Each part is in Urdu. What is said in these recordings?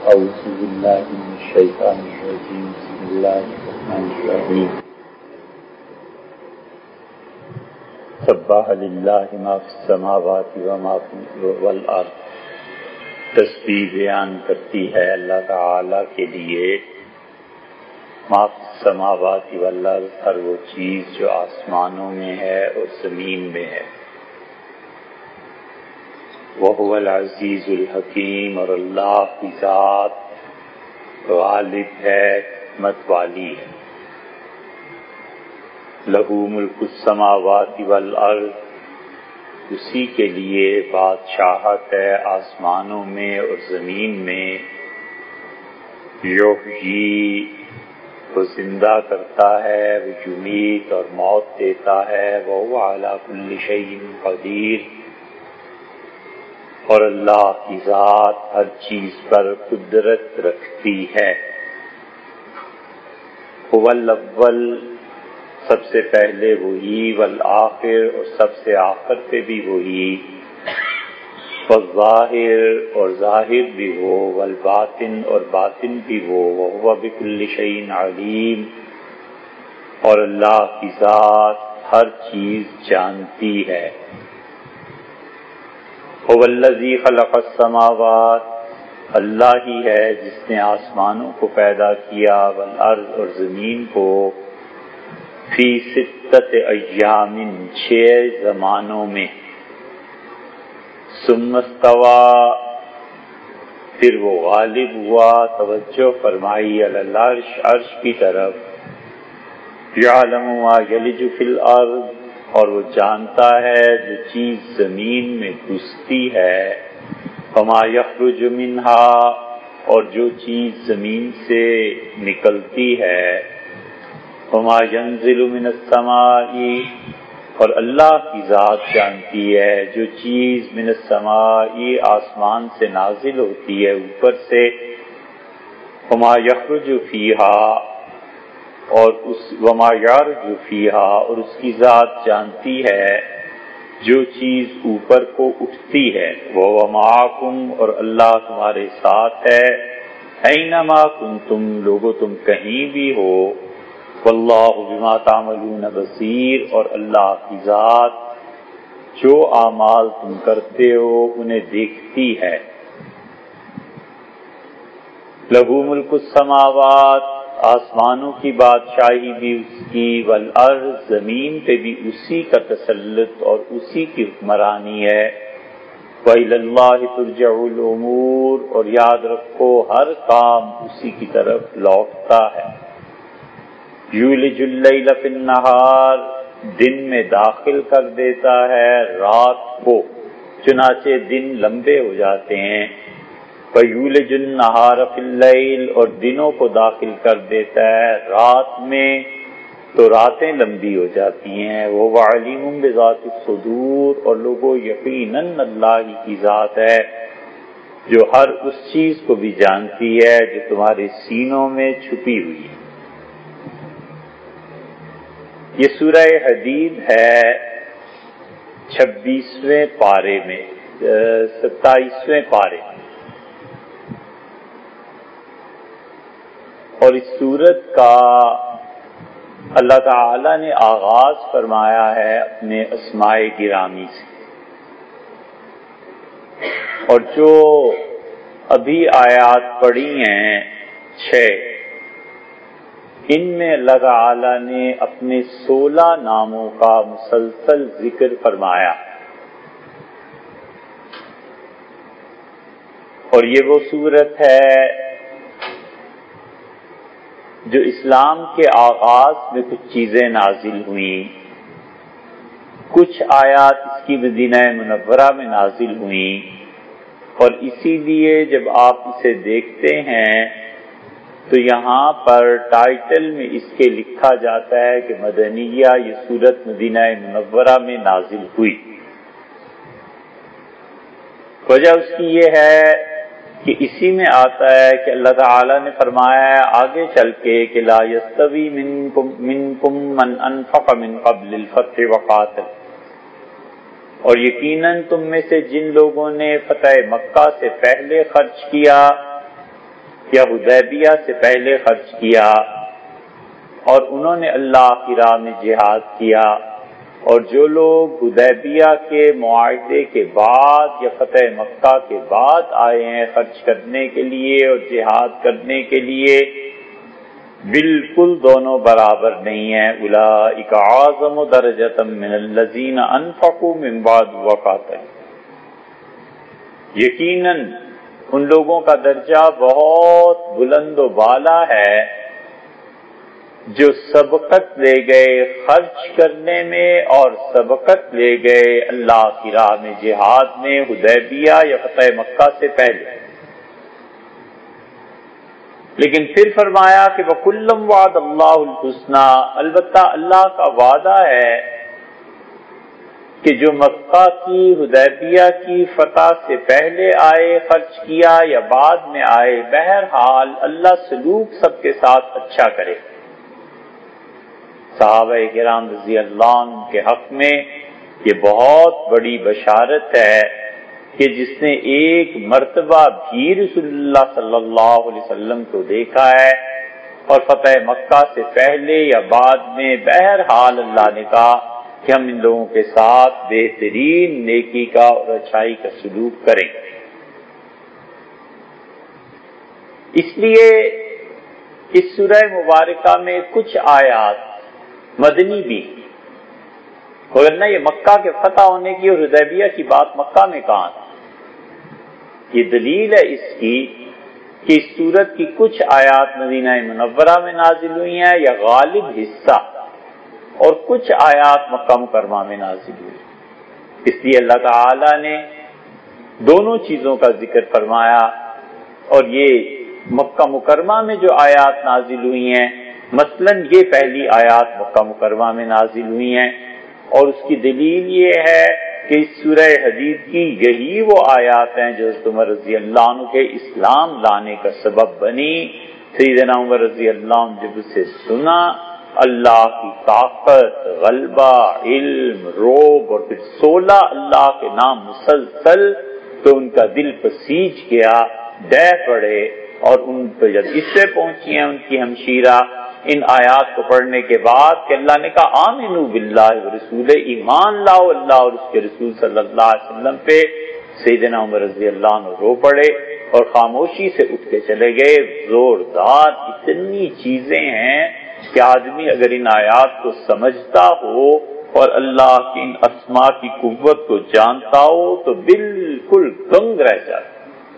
أعوذ بالله من الشيطان الرجيم بسم الله الرحمن الرحيم سبح لله ما في السماوات وما في والأرض تسبیح بیان کرتی ہے اللہ تعالی کے لیے ما فی السماوات والارض، ہر وہ چیز جو آسمانوں میں ہے اور زمین میں ہے. وَهُوَ الْعَزِيزُ الْحَكِيمُ، اور اللہ کی ذات غالب ہے، حکمت والی ہے. لَهُ مُلْكُ السَّمَاوَاتِ وَالْأَرْضِ، اسی کے لیے بادشاہت ہے آسمانوں میں اور زمین میں. یحیی، وہ زندہ کرتا ہے، وہ یمیت اور موت دیتا ہے. وَهُوَ عَلَى كُلِّ شَيْءٍ قَدِيرٌ، اور اللہ کی ذات ہر چیز پر قدرت رکھتی ہے. هو الاول، سب سے پہلے وہی، والآخر، اور سب سے آخر پہ بھی وہی، والظاہر، اور ظاہر بھی وہ، والباطن، اور باطن بھی وہ. وهو بكل شيء علیم، اور اللہ کی ذات ہر چیز جانتی ہے. هو الذی خلق السماوات، اللہ ہی ہے جس نے آسمانوں کو پیدا کیا، والارض، اور زمین کو، فی ستۃ ایام، 6 زمانوں میں. ثم استوی، پھر وہ غالب ہوا، توجہ فرمائی، علی العرش، عرش کی طرف. یعلم ما یلج فی الارض، اور وہ جانتا ہے جو چیز زمین میں گھستی ہے. وما یخرج منہا، اور جو چیز زمین سے نکلتی ہے. وما ینزل من السماء، اور اللہ کی ذات جانتی ہے جو چیز من السماء، آسمان سے نازل ہوتی ہے اوپر سے. وما یخرج فیہا، اور وما یعرج فیہا، اور اس کی ذات جانتی ہے جو چیز اوپر کو اٹھتی ہے. وَهُوَ مَعَكُمْ، اور اللہ تمہارے ساتھ ہے. اینما کنتم، لوگو تم کہیں بھی ہو. واللہ بما تعملون بصیر، اور اللہ کی ذات جو اعمال تم کرتے ہو انہیں دیکھتی ہے. لَهُ مُلْكُ السَّمَاوَاتِ، آسمانوں کی بادشاہی بھی اس کی، والارض، زمین پہ بھی اسی کا تسلط اور اسی کی حکمرانی ہے. وَإِلَى اللَّهِ تُرْجَعُ الْأُمُورُ، اور یاد رکھو ہر کام اسی کی طرف لوٹتا ہے. یولج اللیل فی النہار، دن میں داخل کر دیتا ہے رات کو، چنانچہ دن لمبے ہو جاتے ہیں. وَیُولِجُ النَّہَارَ فِی اللَّیل، اور دنوں کو داخل کر دیتا ہے رات میں تو راتیں لمبی ہو جاتی ہیں. وَهُوَ عَلِیمٌ بِذَاتِ الصُّدُورِ، اور لوگوں یقیناً اللہ ہی کی ذات ہے جو ہر اس چیز کو بھی جانتی ہے جو تمہارے سینوں میں چھپی ہوئی ہے. یہ سورہ حدید ہے 26ویں پارے میں، 27ویں پارے میں. اور اس سورت کا اللہ تعالی نے آغاز فرمایا ہے اپنے اسماء گرامی سے. اور جو ابھی آیات پڑھی ہیں 6، ان میں اللہ تعالی نے اپنے 16 ناموں کا مسلسل ذکر فرمایا. اور یہ وہ سورت ہے جو اسلام کے آغاز میں کچھ چیزیں نازل ہوئیں، کچھ آیات اس کی مدینہ منورہ میں نازل ہوئیں. اور اسی لیے جب آپ اسے دیکھتے ہیں تو یہاں پر ٹائٹل میں اس کے لکھا جاتا ہے کہ مدنیہ، یہ سورت مدینہ منورہ میں نازل ہوئی. وجہ اس کی یہ ہے کہ اسی میں آتا ہے کہ اللہ تعالی نے فرمایا ہے آگے چل کے کہ لا یستوی منکم من انفق من قبل الفتح وقاتل، اور یقیناً تم میں سے جن لوگوں نے فتح مکہ سے پہلے خرچ کیا یا حدیبیہ سے پہلے خرچ کیا اور انہوں نے اللہ کی راہ میں جہاد کیا، اور جو لوگ حدیبیہ کے معاہدے کے بعد یا فتح مکہ کے بعد آئے ہیں خرچ کرنے کے لیے اور جہاد کرنے کے لیے، بالکل دونوں برابر نہیں ہیں۔ اولئک اعظم درجۃ من الذین انفقوا من بعد وقاتلوا، یقیناً ان لوگوں کا درجہ بہت بلند و بالا ہے جو سبقت لے گئے خرچ کرنے میں اور سبقت لے گئے اللہ کی راہ میں جہاد میں حدیبیہ یا فتح مکہ سے پہلے۔ لیکن پھر فرمایا کہ وَكُلًّا وَعَدَ اللَّهُ الْحُسْنَىٰ، البتہ اللہ کا وعدہ ہے کہ جو مکہ کی حدیبیہ کی فتح سے پہلے آئے خرچ کیا یا بعد میں آئے، بہرحال اللہ سلوک سب کے ساتھ اچھا کرے۔ صحابہ کرام رضی اللہ عنہ کے حق میں یہ بہت بڑی بشارت ہے کہ جس نے ایک مرتبہ بھی رسول اللہ صلی اللہ علیہ وسلم کو دیکھا ہے اور فتح مکہ سے پہلے یا بعد میں، بہرحال اللہ نے کہا کہ ہم ان لوگوں کے ساتھ بہترین نیکی کا اور اچھائی کا سلوک کریں۔ اس لیے اس سورہ مبارکہ میں کچھ آیات مدنی بھی، ورنہ یہ مکہ کے فتح ہونے کی اور حدیبیہ کی بات مکہ میں کہاں تھی؟ یہ دلیل ہے اس کی کہ اس سورت کی کچھ آیات مدینہ منورہ میں نازل ہوئی ہیں یا غالب حصہ، اور کچھ آیات مکہ مکرمہ میں نازل ہوئی۔ اس لیے اللہ تعالی نے دونوں چیزوں کا ذکر فرمایا، اور یہ مکہ مکرمہ میں جو آیات نازل ہوئی ہیں، مثلاً یہ پہلی آیات مکہ مکرمہ میں نازل ہوئی ہیں، اور اس کی دلیل یہ ہے کہ اس سورہ حدید کی یہی وہ آیات ہیں جو حضرت عمر رضی اللہ عنہ کے اسلام لانے کا سبب بنی۔ سیدنا عمر رضی اللہ عنہ جب اسے سنا، اللہ کی طاقت، غلبہ، علم، روب، اور پھر 16 اللہ کے نام مسلسل، تو ان کا دل پسیج گیا، ڈہ پڑے، اور ان پہ جب اس سے پہنچی ہیں ان کی ہمشیرہ ان آیات کو پڑھنے کے بعد کہ اللہ نے کہا آمنوا باللہ ورسولہ، ایمان لاؤ اللہ اور اس کے رسول صلی اللہ علیہ وسلم پہ، سیدنا عمر رضی اللہ عنہ رو پڑے اور خاموشی سے اٹھ کے چلے گئے۔ زوردار اتنی چیزیں ہیں کہ آدمی اگر ان آیات کو سمجھتا ہو اور اللہ کی ان اسماء کی قوت کو جانتا ہو تو بالکل دنگ رہ جاتا۔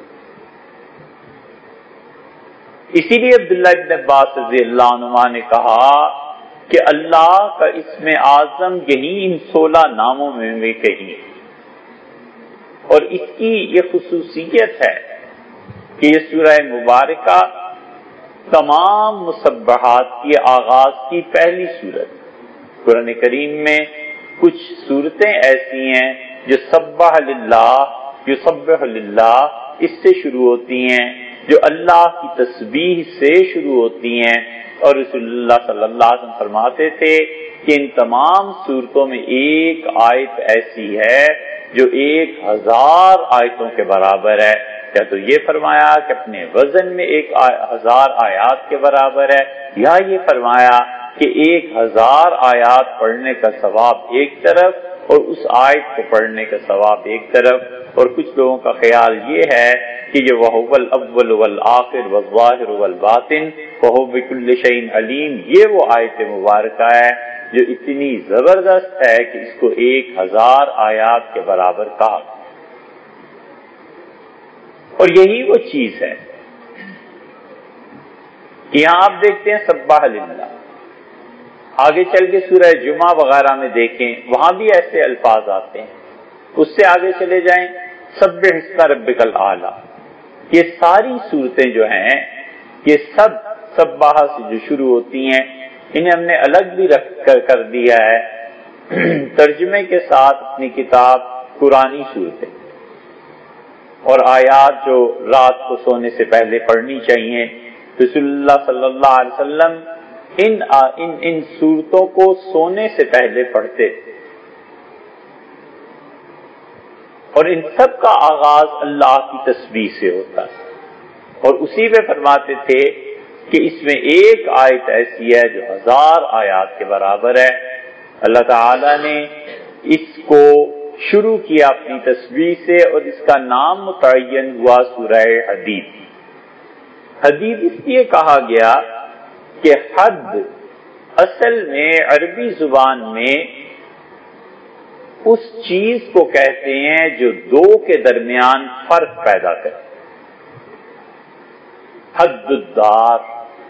اسی لیے عبداللہ ابن عباس رضی اللہ عنہ نے کہا کہ اللہ کا اسم اعظم یہی ان 16 ناموں میں بھی کہیں، اور اس کی یہ خصوصیت ہے کہ یہ سورہ مبارکہ تمام مسبحات کے آغاز کی پہلی سورت۔ قرآن کریم میں کچھ سورتیں ایسی ہیں جو سبح للہ، یسبح للہ اس سے شروع ہوتی ہیں، جو اللہ کی تسبیح سے شروع ہوتی ہیں، اور رسول اللہ صلی اللہ علیہ وسلم فرماتے تھے کہ ان تمام صورتوں میں ایک آیت ایسی ہے جو 1000 آیتوں کے برابر ہے۔ یا تو یہ فرمایا کہ اپنے وزن میں 1000 آیات کے برابر ہے، یا یہ فرمایا کہ 1000 آیات پڑھنے کا ثواب ایک طرف اور اس آیت کو پڑھنے کا ثواب ایک طرف۔ اور کچھ لوگوں کا خیال یہ ہے کہ یہ وَهُوَ الْأَوَّلُ وَالْآخِرُ وَالظَّاهِرُ وَالْبَاطِنُ وَهُوَ بِكُلِّ شَيْءٍ عَلِيمٌ، یہ وہ آیت مبارکہ ہے جو اتنی زبردست ہے کہ اس کو 1000 آیات کے برابر کہا، اور یہی وہ چیز ہے کہ یہاں آپ دیکھتے ہیں سبح للہ، آگے چل کے سورہ جمعہ وغیرہ میں دیکھیں وہاں بھی ایسے الفاظ آتے ہیں، اس سے آگے چلے جائیں سبح اسم ربک الاعلی۔ یہ ساری صورتیں جو ہیں یہ سب سبح سے جو شروع ہوتی ہیں، انہیں ہم نے الگ بھی رکھ کر دیا ہے ترجمے کے ساتھ اپنی کتاب قرآنی صورتیں، اور آیات جو رات کو سونے سے پہلے پڑھنی چاہیے۔ رسول اللہ صلی اللہ علیہ وسلم ان صورتوں کو سونے سے پہلے پڑھتے تھے، اور ان سب کا آغاز اللہ کی تسبیح سے ہوتا ہے۔ اور اسی پہ فرماتے تھے کہ اس میں ایک آیت ایسی ہے جو 1000 آیات کے برابر ہے۔ اللہ تعالی نے اس کو شروع کیا اپنی تسبیح سے اور اس کا نام متعین ہوا سورہ حدید۔ حدید اس لیے کہا گیا کہ حد اصل میں عربی زبان میں اس چیز کو کہتے ہیں جو دو کے درمیان فرق پیدا کرے۔ حد الدار،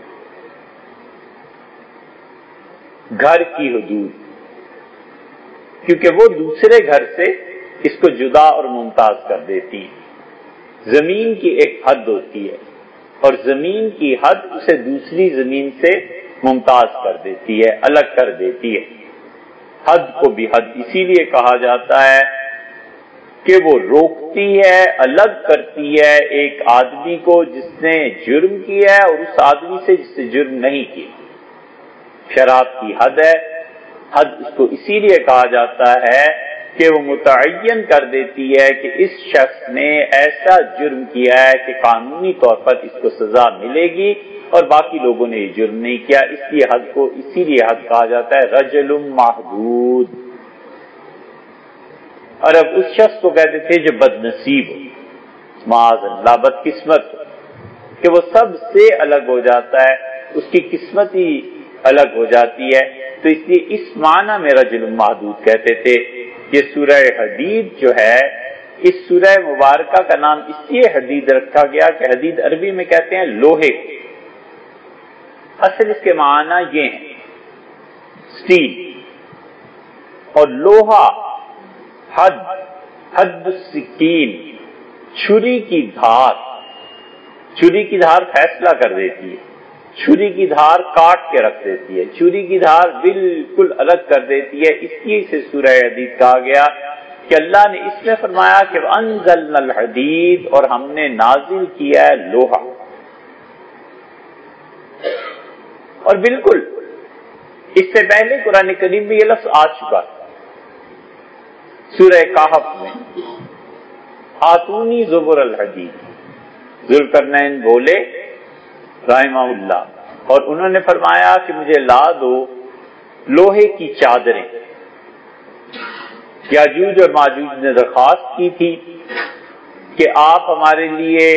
گھر کی حدود، کیونکہ وہ دوسرے گھر سے اس کو جدا اور ممتاز کر دیتی ہے۔ زمین کی ایک حد ہوتی ہے اور زمین کی حد اسے دوسری زمین سے ممتاز کر دیتی ہے، الگ کر دیتی ہے۔ حد کو بھی حد اسی لیے کہا جاتا ہے کہ وہ روکتی ہے، الگ کرتی ہے ایک آدمی کو جس نے جرم کیا ہے اور اس آدمی سے جس نے جرم نہیں کیا۔ شراب کی حد ہے، حد اس کو اسی لیے کہا جاتا ہے کہ وہ متعین کر دیتی ہے کہ اس شخص نے ایسا جرم کیا ہے کہ قانونی طور پر اس کو سزا ملے گی اور باقی لوگوں نے یہ جرم نہیں کیا، اس لیے حد کو اسی لیے حد کہا جاتا ہے رجل محدود۔ اور اب اس شخص کو کہتے تھے جو بد نصیب ہو، معاذ اللہ بدقسمت ہو، کہ وہ سب سے الگ ہو جاتا ہے، اس کی قسمت ہی الگ ہو جاتی ہے، تو اس لیے اس معنی میں رجل محدود کہتے تھے۔ یہ سورہ حدید جو ہے، اس سورہ مبارکہ کا نام اس لیے حدید رکھا گیا کہ حدید عربی میں کہتے ہیں لوہے، اصل اس کے معنی یہ ہیں سٹیل، اور لوہا حد، حد السکین، چھری کی دھار، چھری کی دھار فیصلہ کر دیتی ہے، چھری کی دھار کاٹ کے رکھ دیتی ہے، چھری کی دھار بالکل الگ کر دیتی ہے۔ اس لیے اسے سورہ حدید کہا گیا کہ اللہ نے اس میں فرمایا کہ انزلنا الحدید، اور ہم نے نازل کیا ہے لوہا۔ اور بالکل اس سے پہلے قرآن کریم میں یہ لفظ آ چکا ہے سورہ کہف میں، آتونی زبر الحدید۔ ذوالقرنین بولے رحمہ اللہ، اور انہوں نے فرمایا کہ مجھے لا دو لوہے کی چادریں۔ یاجوج اور ماجوج نے درخواست کی تھی کہ آپ ہمارے لیے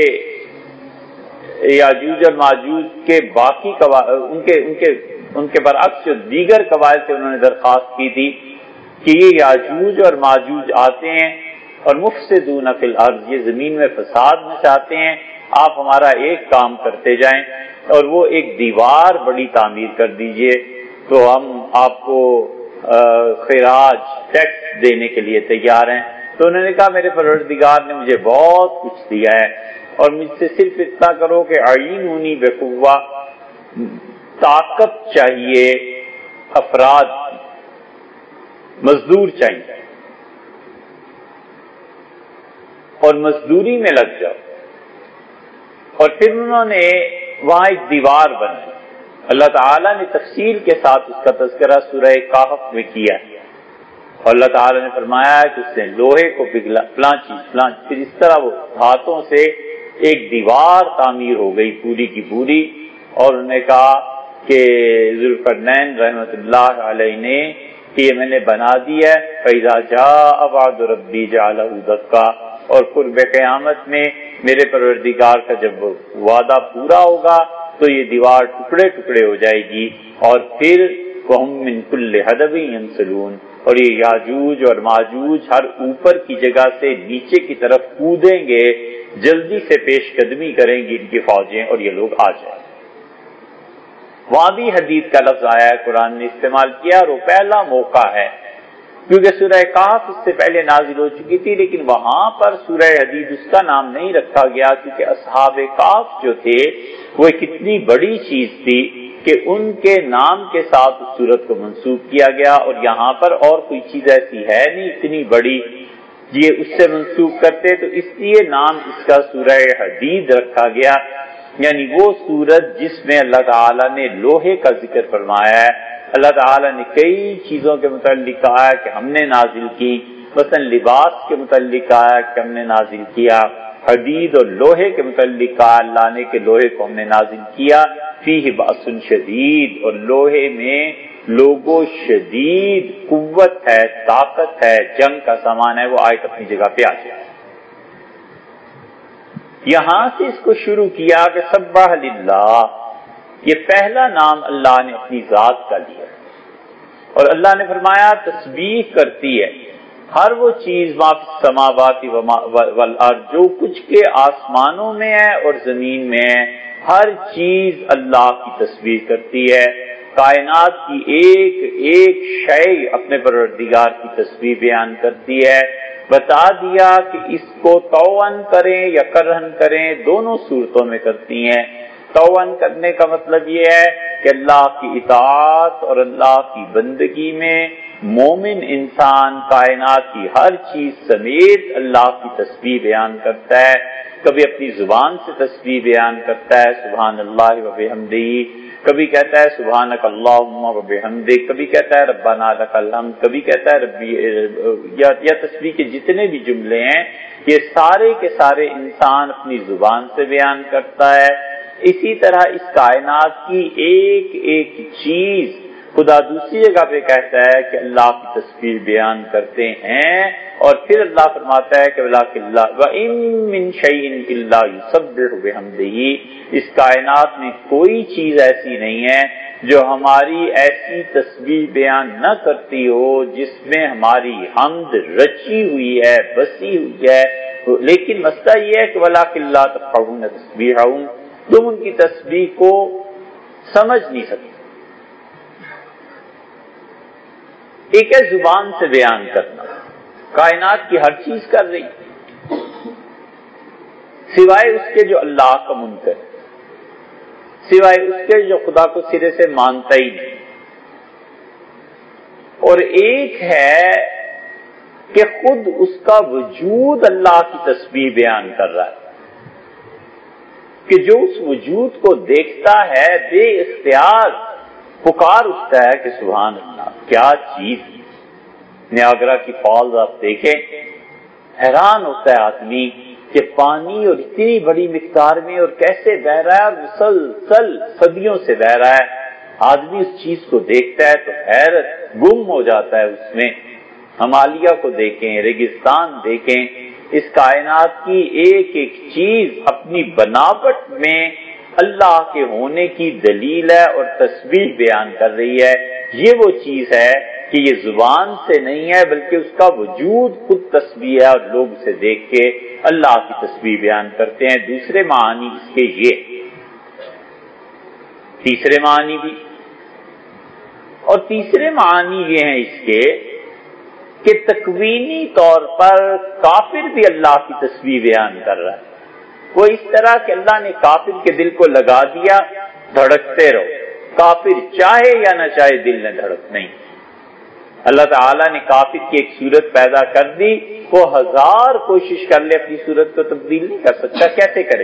یاجوج اور ماجوج کے باقی ان کے برعکس جو دیگر قبائل تھے، انہوں نے درخواست کی تھی کہ یہ یاجوج اور ماجوج آتے ہیں اور مفسدون فی الارض، یہ زمین میں فساد مچاتے ہیں، آپ ہمارا ایک کام کرتے جائیں اور وہ ایک دیوار بڑی تعمیر کر دیجئے، تو ہم آپ کو خراج ٹیکس دینے کے لیے تیار ہیں۔ تو انہوں نے کہا میرے پروردگار نے مجھے بہت کچھ دیا ہے اور مجھ سے صرف اتنا کرو کہ اعینونی بقوہ، طاقت چاہیے، افراد مزدور چاہیے اور مزدوری میں لگ جاؤ۔ اور پھر انہوں نے وہاں ایک دیوار بنائی۔ اللہ تعالیٰ نے تفصیل کے ساتھ اس کا تذکرہ سورہ کہف میں کیا، اور اللہ تعالیٰ نے فرمایا کہ اس نے لوہے کو پگھلا، فلاں چیز، پھر اس طرح وہ ہاتھوں سے ایک دیوار تعمیر ہو گئی پوری کی پوری۔ اور انہوں نے کہا کہ ذوالقرنین رحمۃ اللہ علیہ نے کہ یہ میں نے بنا دی ہے، فَإِذَا جَاءَ وَعْدُ رَبِّي جَعَلَهُ دَكَّا، اور قرب قیامت میں میرے پروردگار کا جب وعدہ پورا ہوگا تو یہ دیوار ٹکڑے ٹکڑے ہو جائے گی، اور پھر وَهُم مِّن كُلِّ حَدَبٍ يَنسِلُونَ، اور یہ یاجوج اور ماجوج ہر اوپر کی جگہ سے نیچے کی طرف کودیں گے، جلدی سے پیش قدمی کریں گی ان کی فوجیں اور یہ لوگ آ جائیں۔ وہاں بھی حدید کا لفظ آیا ہے، قرآن نے استعمال کیا، اور وہ پہلا موقع ہے کیونکہ سورہ کہف اس سے پہلے نازل ہو چکی تھی، لیکن وہاں پر سورہ حدید اس کا نام نہیں رکھا گیا کیونکہ اصحاب کہف جو تھے وہ ایک اتنی بڑی چیز تھی کہ ان کے نام کے ساتھ اس سورت کو منسوب کیا گیا، اور یہاں پر اور کوئی چیز ایسی ہے نہیں اتنی بڑی یہ اس سے منسوب کرتے، تو اس لیے نام اس کا سورہ حدید رکھا گیا، یعنی وہ سورت جس میں اللہ تعالیٰ نے لوہے کا ذکر فرمایا ہے۔ اللہ تعالیٰ نے کئی چیزوں کے متعلق کہا ہے کہ ہم نے نازل کی، مثلا لباس کے متعلق کہا ہے کہ ہم نے نازل کیا، حدید اور لوہے کے متعلق کہا اللہ نے کہ لوہے کو ہم نے نازل کیا، فیہ بأس شدید، اور لوہے میں لوگوں شدید قوت ہے، طاقت ہے، جنگ کا سامان ہے۔ وہ آیت اپنی جگہ پہ آ جائے۔ یہاں سے اس کو شروع کیا کہ سبح للہ، یہ پہلا نام اللہ نے اپنی ذات کا لیا، اور اللہ نے فرمایا تسبیح کرتی ہے ہر وہ چیز ما فی السماوات والارض، جو کچھ کے آسمانوں میں ہے اور زمین میں ہے، ہر چیز اللہ کی تسبیح کرتی ہے۔ کائنات کی ایک ایک شے اپنے پروردگار کی تسبیح بیان کرتی ہے۔ بتا دیا کہ اس کو طوعاً کریں یا کرہن کریں، دونوں صورتوں میں کرتی ہیں۔ طوعاً کرنے کا مطلب یہ ہے کہ اللہ کی اطاعت اور اللہ کی بندگی میں مومن انسان کائنات کی ہر چیز سمیت اللہ کی تسبیح بیان کرتا ہے۔ کبھی اپنی زبان سے تسبیح بیان کرتا ہے سبحان اللہ و بحمدہ، کبھی کہتا ہے سبحانک اللہم و بحمدک، کبھی کہتا ہے ربنا لک الحمد، کبھی کہتا ہے ربی، یا تسبیح کے جتنے بھی جملے ہیں یہ سارے کے سارے انسان اپنی زبان سے بیان کرتا ہے۔ اسی طرح اس کائنات کی ایک ایک چیز خدا دوسری جگہ پہ کہتا ہے کہ اللہ کی تسبیح بیان کرتے ہیں، اور پھر اللہ فرماتا ہے کہ وَإِن مِّن شَيْءٍ إِلَّا يُسَبِّحُ بِحَمْدِهِ، اس کائنات میں کوئی چیز ایسی نہیں ہے جو ہماری ایسی تسبیح بیان نہ کرتی ہو جس میں ہماری حمد رچی ہوئی ہے، بسی ہوئی ہے، لیکن مسئلہ یہ ہے کہ وَلَٰكِن لَّا تَفْقَهُونَ تَسْبِيحَهُمْ، تم ان کی تسبیح کو سمجھ نہیں سکتے۔ ایک ہے زبان سے بیان کرنا، کائنات کی ہر چیز کر رہی سوائے اس کے جو اللہ کا منکر، سوائے اس کے جو خدا کو سرے سے مانتا ہی نہیں، اور ایک ہے کہ خود اس کا وجود اللہ کی تسبیح بیان کر رہا ہے، کہ جو اس وجود کو دیکھتا ہے بے اختیار پکار اٹھتا ہے کہ سبحان اللہ، کیا چیز۔ نیاگرا کی فالز آپ دیکھیں، حیران ہوتا ہے آدمی کہ پانی اور اتنی بڑی مقدار میں اور کیسے بہ رہا ہے، اور مسلسل صدیوں سے بہ رہا ہے۔ آدمی اس چیز کو دیکھتا ہے تو حیرت گم ہو جاتا ہے اس میں۔ ہمالیہ کو دیکھیں، ریگستان دیکھیں، اس کائنات کی ایک ایک چیز اپنی بناوٹ میں اللہ کے ہونے کی دلیل ہے اور تسبیح بیان کر رہی ہے۔ یہ وہ چیز ہے کہ یہ زبان سے نہیں ہے بلکہ اس کا وجود خود تسبیح ہے، اور لوگ اسے دیکھ کے اللہ کی تسبیح بیان کرتے ہیں۔ دوسرے معنی اس کے یہ، تیسرے معنی بھی، اور تیسرے معنی یہ ہیں اس کے کہ تکوینی طور پر کافر بھی اللہ کی تسبیح بیان کر رہا ہے۔ وہ اس طرح کہ اللہ نے کافر کے دل کو لگا دیا، دھڑکتے رہو، کافر چاہے یا نہ چاہے دل نے دھڑک نہیں۔ اللہ تعالیٰ نے کافر کی ایک صورت پیدا کر دی، وہ ہزار کوشش کر لے اپنی صورت کو تبدیل نہیں کر سکتا، کیسے کرے؟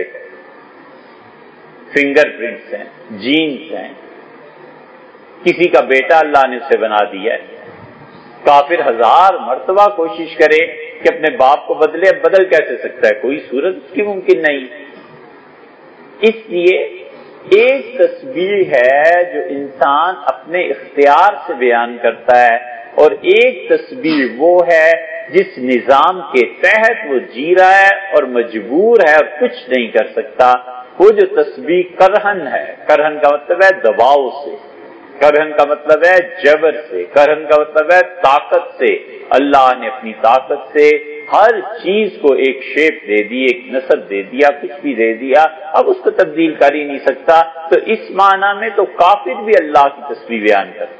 فنگر پرنٹس ہیں، جینز ہیں، کسی کا بیٹا اللہ نے اسے بنا دیا ہے۔ کافر ہزار مرتبہ کوشش کرے کہ اپنے باپ کو بدلے، اب بدل کیسے سکتا ہے؟ کوئی صورت اس کی ممکن نہیں۔ اس لیے ایک تسبیح ہے جو انسان اپنے اختیار سے بیان کرتا ہے، اور ایک تسبیح وہ ہے جس نظام کے تحت وہ جی رہا ہے اور مجبور ہے اور کچھ نہیں کر سکتا۔ وہ جو تسبیح کرہن ہے، کرہن کا مطلب ہے دباؤ سے، کرہن کا مطلب ہے جبر سے، کرہن کا مطلب ہے طاقت سے۔ اللہ نے اپنی طاقت سے ہر چیز کو ایک شیپ دے دی، ایک نسب دے دیا، کچھ بھی دے دیا، اب اس کو تبدیل کر ہی نہیں سکتا۔ تو اس معنی میں تو کافر بھی اللہ کی تسبیح بیان کرتا۔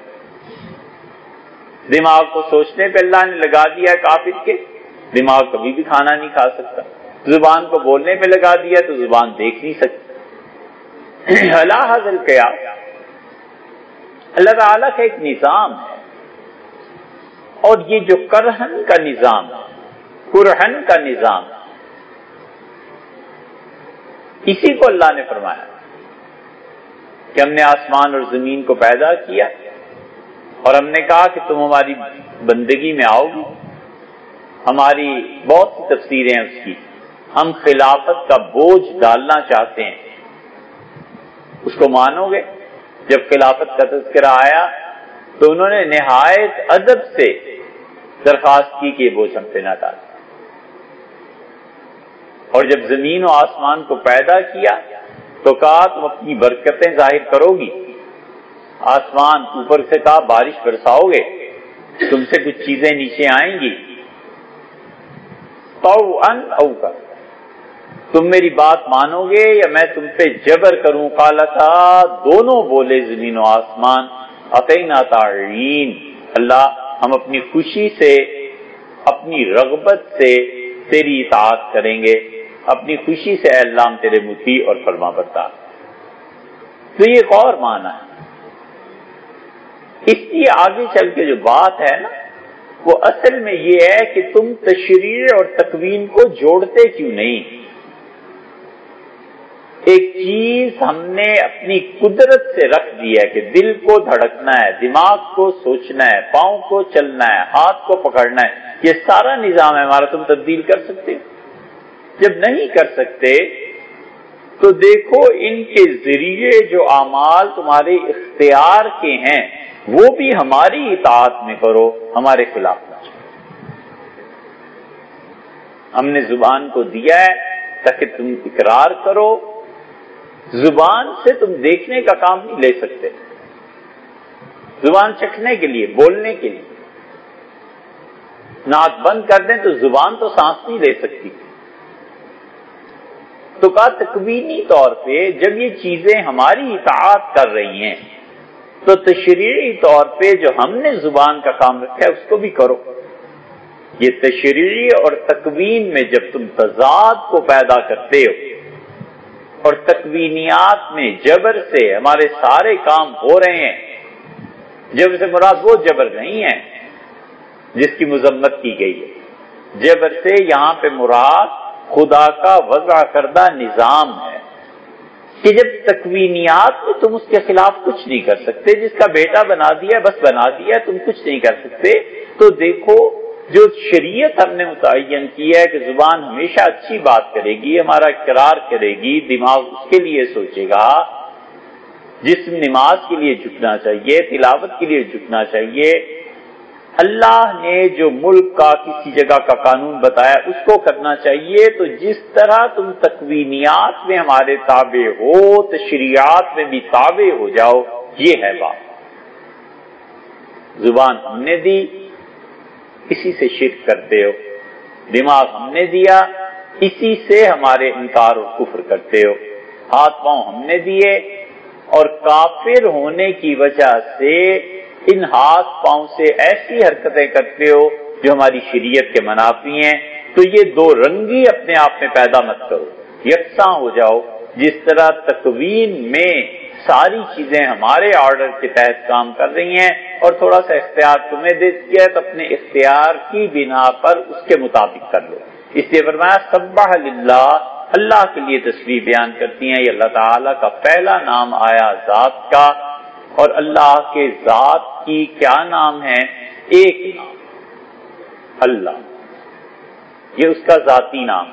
دماغ کو سوچنے پہ اللہ نے لگا دیا ہے کافر کے، دماغ کبھی بھی کھانا نہیں کھا سکتا۔ زبان کو بولنے پہ لگا دیا تو زبان دیکھ نہیں سکتی۔ اللہ حاضر کیا، اللہ تعالیٰ کا ایک نظام ہے، اور یہ جو کرہن کا نظام ہے، کرہن کا نظام، اسی کو اللہ نے فرمایا کہ ہم نے آسمان اور زمین کو پیدا کیا، اور ہم نے کہا کہ تم ہماری بندگی میں آؤ گی۔ ہماری بہت سی تفسیریں ہیں اس کی، ہم خلافت کا بوجھ ڈالنا چاہتے ہیں، اس کو مانو گے؟ جب خلافت کا تذکرہ آیا تو انہوں نے نہایت ادب سے درخواست کی کہ یہ بوجھ ہم پہ نہ ڈال، اور جب زمین و آسمان کو پیدا کیا تو کہا تم اپنی برکتیں ظاہر کرو گی، آسمان اوپر سے کہا بارش برساؤ گے، تم سے کچھ چیزیں نیچے آئیں گی، طوعاً او کرہا، تم میری بات مانو گے یا میں تم پہ جبر کروں؟ قالتا، دونوں بولے زمین و آسمان، اطعنا طاعین، اللہ ہم اپنی خوشی سے، اپنی رغبت سے تیری اطاعت کریں گے، اپنی خوشی سے اے اللہ ہم تیرے مطیع اور فرما بردار۔ تو یہ ایک اور معنی ہے۔ اس لیے آگے چل کے جو بات ہے نا، وہ اصل میں یہ ہے کہ تم تشریع اور تکوین کو جوڑتے کیوں نہیں؟ ایک چیز ہم نے اپنی قدرت سے رکھ دی ہے کہ دل کو دھڑکنا ہے، دماغ کو سوچنا ہے، پاؤں کو چلنا ہے، ہاتھ کو پکڑنا ہے، یہ سارا نظام ہے ہمارا، تم تبدیل کر سکتے ہو؟ جب نہیں کر سکتے تو دیکھو ان کے ذریعے جو اعمال تمہارے اختیار کے ہیں وہ بھی ہماری اطاعت میں کرو، ہمارے خلاف نہ چلو۔ ہم نے زبان کو دیا ہے تاکہ تم اقرار کرو، زبان سے تم دیکھنے کا کام نہیں لے سکتے، زبان چکھنے کے لیے، بولنے کے لیے، ناک بند کر دیں تو زبان تو سانس نہیں لے سکتی۔ تو کہا تکوینی طور پہ جب یہ چیزیں ہماری اطاعت کر رہی ہیں تو تشریعی طور پہ جو ہم نے زبان کا کام رکھا ہے اس کو بھی کرو۔ یہ تشریعی اور تکوین میں جب تم تضاد کو پیدا کرتے ہو اور تکوینیات میں جبر سے ہمارے سارے کام ہو رہے ہیں، جبر سے مراد وہ جبر نہیں ہے جس کی مذمت کی گئی ہے، جبر سے یہاں پہ مراد خدا کا وضع کردہ نظام ہے کہ جب تکوینیات میں تم اس کے خلاف کچھ نہیں کر سکتے، جس کا بیٹا بنا دیا بس بنا دیا، تم کچھ نہیں کر سکتے، تو دیکھو جو شریعت ہم نے متعین کی ہے کہ زبان ہمیشہ اچھی بات کرے گی، ہمارا اقرار کرے گی، دماغ اس کے لیے سوچے گا، جسم نماز کے لیے جھکنا چاہیے، تلاوت کے لیے جھکنا چاہیے، اللہ نے جو ملک کا کسی جگہ کا قانون بتایا اس کو کرنا چاہیے، تو جس طرح تم تکوینیات میں ہمارے تابع ہو، تشریعات میں بھی تابع ہو جاؤ، یہ ہے بات۔ زبان ہم نے دی، اسی سے شرک کرتے ہو، دماغ ہم نے دیا، اسی سے ہمارے انکار اور کفر کرتے ہو، ہاتھ پاؤں ہم نے دیے اور کافر ہونے کی وجہ سے ان ہاتھ پاؤں سے ایسی حرکتیں کرتے ہو جو ہماری شریعت کے منافی ہیں، تو یہ دو رنگی اپنے آپ میں پیدا مت کرو، یکساں ہو جاؤ۔ جس طرح تکوین میں ساری چیزیں ہمارے آرڈر کے تحت کام کر رہی ہیں اور تھوڑا سا اختیار تمہیں دے دیا ہے تو اپنے اختیار کی بنا پر اس کے مطابق کر لو۔ اس لیے فرمایا سبح للہ، اللہ کے لیے تسبیح بیان کرتی ہیں، یہ اللہ تعالیٰ کا پہلا نام آیا ذات کا، اور اللہ کے ذات کی کیا نام ہے؟ ایک نام اللہ، یہ اس کا ذاتی نام ہے۔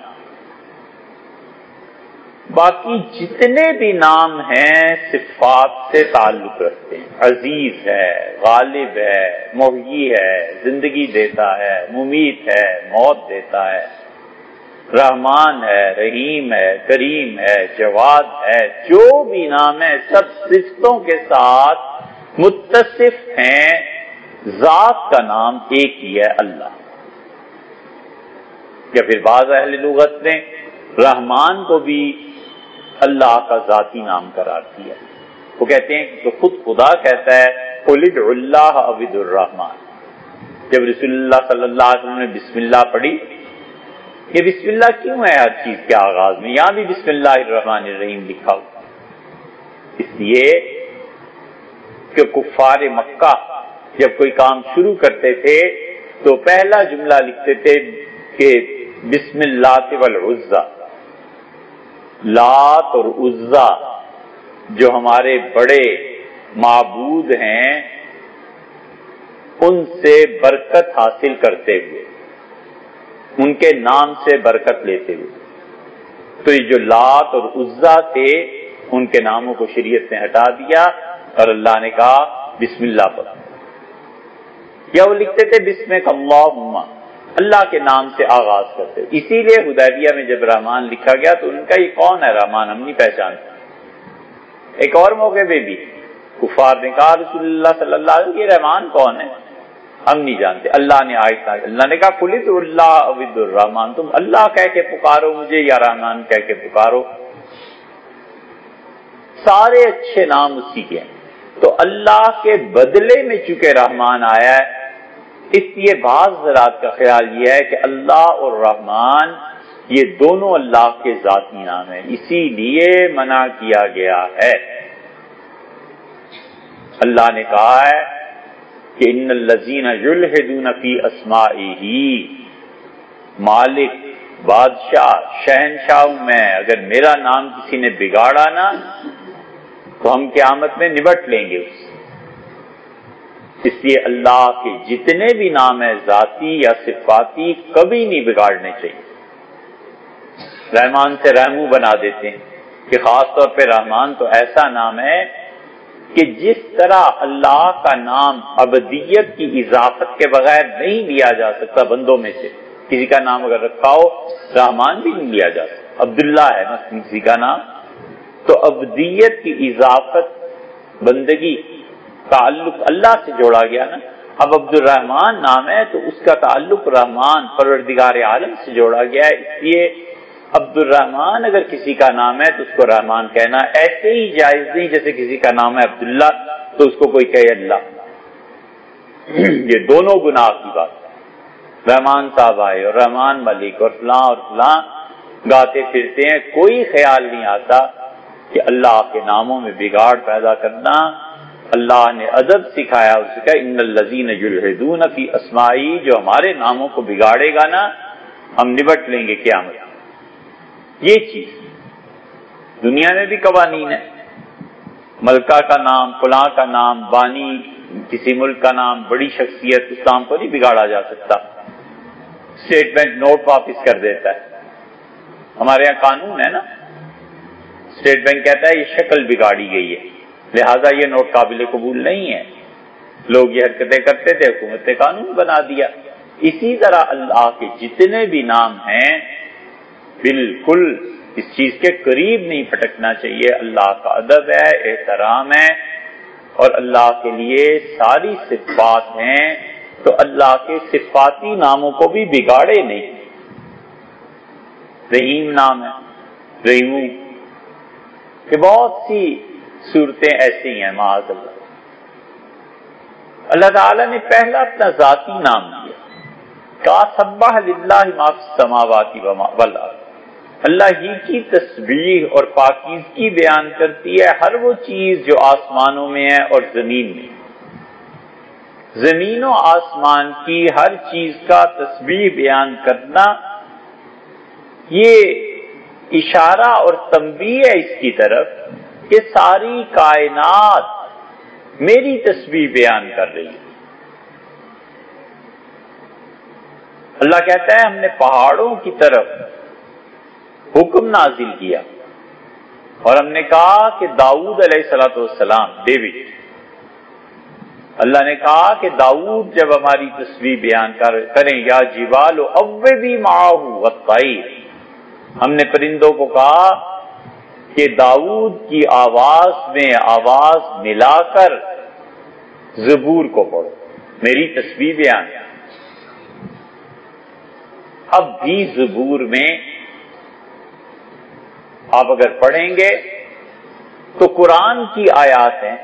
باقی جتنے بھی نام ہیں صفات سے تعلق رکھتے ہیں، عزیز ہے، غالب ہے، محیی ہے، زندگی دیتا ہے، ممیت ہے، موت دیتا ہے، رحمان ہے، رحیم ہے، کریم ہے، جواد ہے، جو بھی نام ہے سب صفتوں کے ساتھ متصف ہیں، ذات کا نام ایک ہی ہے اللہ۔ یا پھر بعض اہل لغت نے رحمان کو بھی اللہ کا ذاتی نام قرار دیا، وہ کہتے ہیں کہ خود خدا کہتا ہے قُلِ ادْعُوا اللَّهَ أَوِ ادْعُوا الرَّحْمَٰنَ۔ جب رسول اللہ صلی اللہ علیہ وسلم نے بسم اللہ پڑھی، یہ بسم اللہ کیوں ہے ہر چیز کے آغاز میں؟ یہاں بھی بسم اللہ الرحمن الرحیم لکھا ہوا، اس لیے کہ کفار مکہ جب کوئی کام شروع کرتے تھے تو پہلا جملہ لکھتے تھے کہ بسم اللہ والعزى، لات اور عزا جو ہمارے بڑے معبود ہیں ان سے برکت حاصل کرتے ہوئے، ان کے نام سے برکت لیتے ہوئے۔ تو یہ جو لات اور عزا تھے ان کے ناموں کو شریعت نے ہٹا دیا اور اللہ نے کہا بسم اللہ پڑھو، یا وہ لکھتے تھے بسمک اللہم، اللہ کے نام سے آغاز کرتے. اسی لیے حدیبیہ میں جب رحمان لکھا گیا تو ان کا یہ کون ہے رحمان، ہم نہیں پہچانتے. ایک اور موقع پہ بھی کفار نے کہا رسول اللہ صلی اللہ علیہ وسلم یہ رحمان کون ہے، ہم نہیں جانتے. اللہ نے آیت نازل، اللہ نے کہا قل ادعوا اللہ او ادعوا الرحمان، تم اللہ کہہ کے پکارو مجھے یا رحمان کہہ کے پکارو، سارے اچھے نام اسی کے ہیں. تو اللہ کے بدلے میں چونکہ رحمان آیا ہے، اس لیے بعض حضرات کا خیال یہ ہے کہ اللہ اور رحمان یہ دونوں اللہ کے ذاتی نام ہیں، اسی لیے منع کیا گیا ہے. اللہ نے کہا ہے کہ ان الذین یلحدون فی اسمائہ، مالک، بادشاہ، شہنشاہ میں اگر میرا نام کسی نے بگاڑا نا تو ہم قیامت میں نبٹ لیں گے اس سے. اس لیے اللہ کے جتنے بھی نام ہیں ذاتی یا صفاتی کبھی نہیں بگاڑنے چاہیے. رحمان سے رحمو بنا دیتے ہیں کہ خاص طور پہ رحمان تو ایسا نام ہے کہ جس طرح اللہ کا نام ابدیت کی اضافت کے بغیر نہیں لیا جا سکتا بندوں میں سے، کسی کا نام اگر رکھا ہو رحمان بھی نہیں لیا جا سکتا. عبداللہ ہے مثلا کسی کا نام، تو ابدیت کی اضافت، بندگی، تعلق اللہ سے جوڑا گیا نا. اب عبد الرحمن نام ہے تو اس کا تعلق رحمان پروردگار عالم سے جوڑا گیا ہے. اس لیے عبد الرحمن اگر کسی کا نام ہے تو اس کو رحمان کہنا ایسے ہی جائز نہیں جیسے کسی کا نام ہے عبداللہ تو اس کو کوئی کہے اللہ. یہ دونوں گناہ کی بات ہے. رحمان صاحب آئے اور رحمان ملک اور فلاں گاتے پھرتے ہیں، کوئی خیال نہیں آتا کہ اللہ کے ناموں میں بگاڑ پیدا کرنا. اللہ نے ادب سکھایا، اسے کہا ان الذین یلحدون فی اسمائی، جو ہمارے ناموں کو بگاڑے گا نا ہم نبٹ لیں گے قیامت. یہ چیز دنیا میں بھی قوانین ہے، ملکہ کا نام، فلاں کا نام، بانی کسی ملک کا نام، بڑی شخصیت، اسلام کو نہیں بگاڑا جا سکتا. اسٹیٹ بینک نوٹ واپس کر دیتا ہے، ہمارے یہاں قانون ہے نا، اسٹیٹ بینک کہتا ہے یہ شکل بگاڑی گئی ہے لہذا یہ نوٹ قابل قبول نہیں ہے. لوگ یہ حرکتیں کرتے تھے، حکومت نے قانون بنا دیا. اسی طرح اللہ کے جتنے بھی نام ہیں بالکل اس چیز کے قریب نہیں پھٹکنا چاہیے. اللہ کا ادب ہے، احترام ہے، اور اللہ کے لیے ساری صفات ہیں تو اللہ کے صفاتی ناموں کو بھی بگاڑے نہیں. رحیم نام ہے، رحیمو، کہ بہت سی صورتیں ایسی ہیں معاذ اللہ. اللہ تعالیٰ نے پہلا اپنا ذاتی نام دیا، کہا سبح للہ ما فی السماوات والارض، اللہ ہی کی تسبیح اور پاکیزگی بیان کرتی ہے ہر وہ چیز جو آسمانوں میں ہے اور زمین میں. زمین و آسمان کی ہر چیز کا تسبیح بیان کرنا یہ اشارہ اور تنبیہ ہے اس کی طرف کہ ساری کائنات میری تسبیح بیان کر رہی ہے. اللہ کہتا ہے ہم نے پہاڑوں کی طرف حکم نازل کیا اور ہم نے کہا کہ داؤد علیہ السلام، ڈیوڈ، اللہ نے کہا کہ داؤد جب ہماری تسبیح بیان کریں یا جبال اوبی معہ والطیر، ہم نے پرندوں کو کہا کہ داؤد کی آواز میں آواز ملا کر زبور کو پڑھو، میری تسبیح بیان. اب بھی زبور میں آپ اگر پڑھیں گے تو قرآن کی آیات ہیں.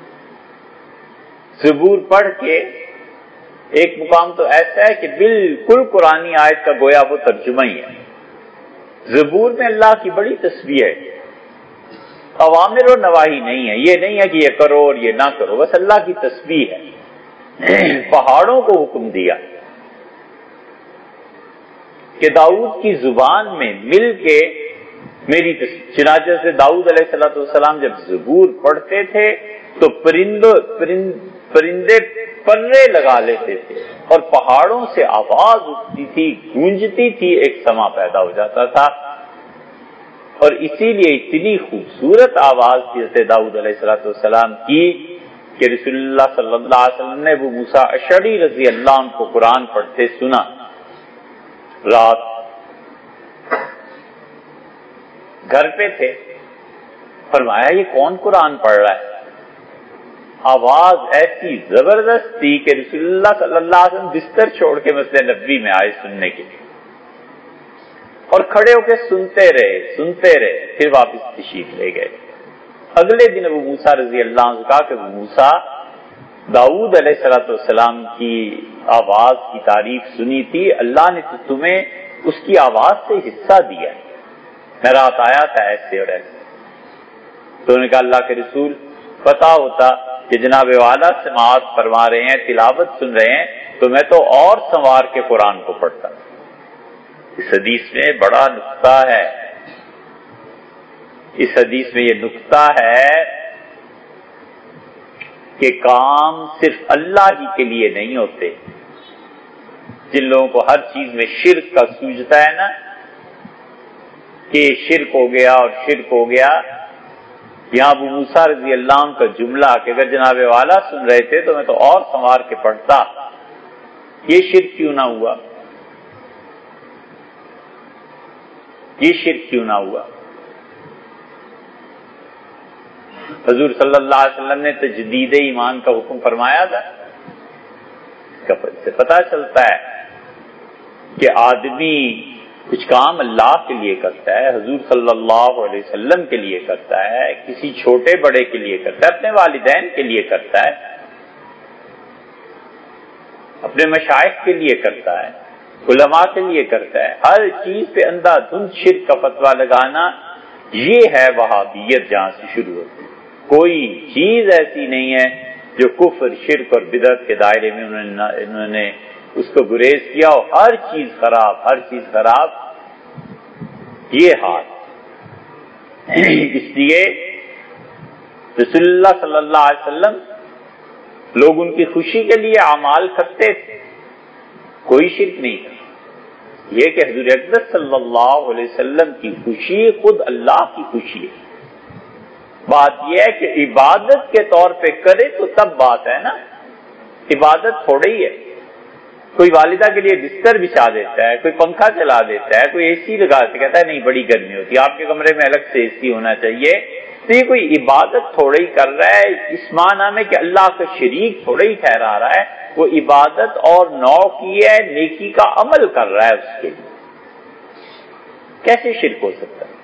زبور پڑھ کے ایک مقام تو ایسا ہے کہ بالکل قرآنی آیت کا گویا وہ ترجمہ ہی ہے. زبور میں اللہ کی بڑی تسبیح ہے، اوامر و نواہی نہیں ہے، یہ نہیں ہے کہ یہ کرو اور یہ نہ کرو، بس اللہ کی تسبیح ہے. پہاڑوں کو حکم دیا کہ داؤد کی زبان میں مل کے میری تسبیح. چنانچہ سے داؤد علیہ السلام جب زبور پڑھتے تھے تو پرندے پرے لگا لیتے تھے اور پہاڑوں سے آواز اٹھتی تھی، گونجتی تھی، ایک سما پیدا ہو جاتا تھا. اور اسی لیے اتنی خوبصورت آواز تھی حضرت داؤد علیہ السلام کی کہ رسول اللہ صلی اللہ علیہ وسلم نے ابو موسیٰ اشعری رضی اللہ عنہ کو قرآن پڑھتے سنا رات، گھر پہ تھے، فرمایا یہ کون قرآن پڑھ رہا ہے؟ آواز ایسی زبردست تھی کہ رسول اللہ صلی اللہ علیہ وسلم بستر چھوڑ کے مسجد نبوی میں آئے سننے کے لیے، اور کھڑے ہو کے سنتے رہے، پھر واپس تشریف لے گئے۔ اگلے دن ابو موسیٰ رضی اللہ عنہ کہا کہ ابو موسیٰ، داؤد علیہ السلام کی آواز کی تعریف سنی تھی، اللہ نے تو تمہیں اس کی آواز سے حصہ دیا، میں رات آیا تھا ایسے اور ایسے۔ تو انہوں نے کہا اللہ کے رسول، پتا ہوتا کہ جناب والا سماعت فرما رہے ہیں، تلاوت سن رہے ہیں، تو میں تو اور سنوار کے قرآن کو پڑھتا۔ اس حدیث میں بڑا نقطہ ہے، اس حدیث میں یہ نقطہ ہے کہ کام صرف اللہ ہی کے لیے نہیں ہوتے۔ جن لوگوں کو ہر چیز میں شرک کا سوجتا ہے نا کہ شرک ہو گیا اور شرک ہو گیا، یہاں ابو موسیٰ رضی اللہ عنہ کا جملہ کہ اگر جناب والا سن رہے تھے تو میں تو اور سنوار کے پڑھتا، یہ شرک کیوں نہ ہوا؟ یہ شرک کیوں نہ ہوا؟ حضور صلی اللہ علیہ وسلم نے تجدید ایمان کا حکم فرمایا تھا۔ اس کا سے پتہ چلتا ہے کہ آدمی کچھ کام اللہ کے لیے کرتا ہے، حضور صلی اللہ علیہ وسلم کے لیے کرتا ہے، کسی چھوٹے بڑے کے لیے کرتا ہے، اپنے والدین کے لیے کرتا ہے، اپنے مشائخ کے لیے کرتا ہے، علماء کے لیے کرتا ہے۔ ہر چیز پہ اندھا دھند شرک کا فتویٰ لگانا، یہ ہے وہابیت جہاں سے شروع ہوتی ہے۔ کوئی چیز ایسی نہیں ہے جو کفر، شرک اور بدعت کے دائرے میں انہوں نے اس کو گریز کیا ہو۔ ہر چیز خراب، ہر چیز خراب، یہ حال۔ اس لیے رسول اللہ صلی اللہ علیہ وسلم لوگ ان کی خوشی کے لیے اعمال کرتے تھے، کوئی شرک نہیں تھا۔ یہ کہ حضور اقدس صلی اللہ علیہ وسلم کی خوشی خود اللہ کی خوشی ہے۔ بات یہ ہے کہ عبادت کے طور پہ کرے تو تب بات ہے نا، عبادت تھوڑی ہی ہے۔ کوئی والدہ کے لیے بستر بچھا دیتا ہے، کوئی پنکھا چلا دیتا ہے، کوئی اے سی لگا کے کہتا ہے نہیں بڑی گرمی ہوتی ہے، آپ کے کمرے میں الگ سے اے سی ہونا چاہیے، تو یہ کوئی عبادت تھوڑا ہی کر رہا ہے، اس معنی میں کہ اللہ کا شریک تھوڑا ہی ٹھہرا رہا ہے، وہ عبادت اور نوع کی ہے، نیکی کا عمل کر رہا ہے، اس کے لیے کیسے شرک ہو سکتا ہے؟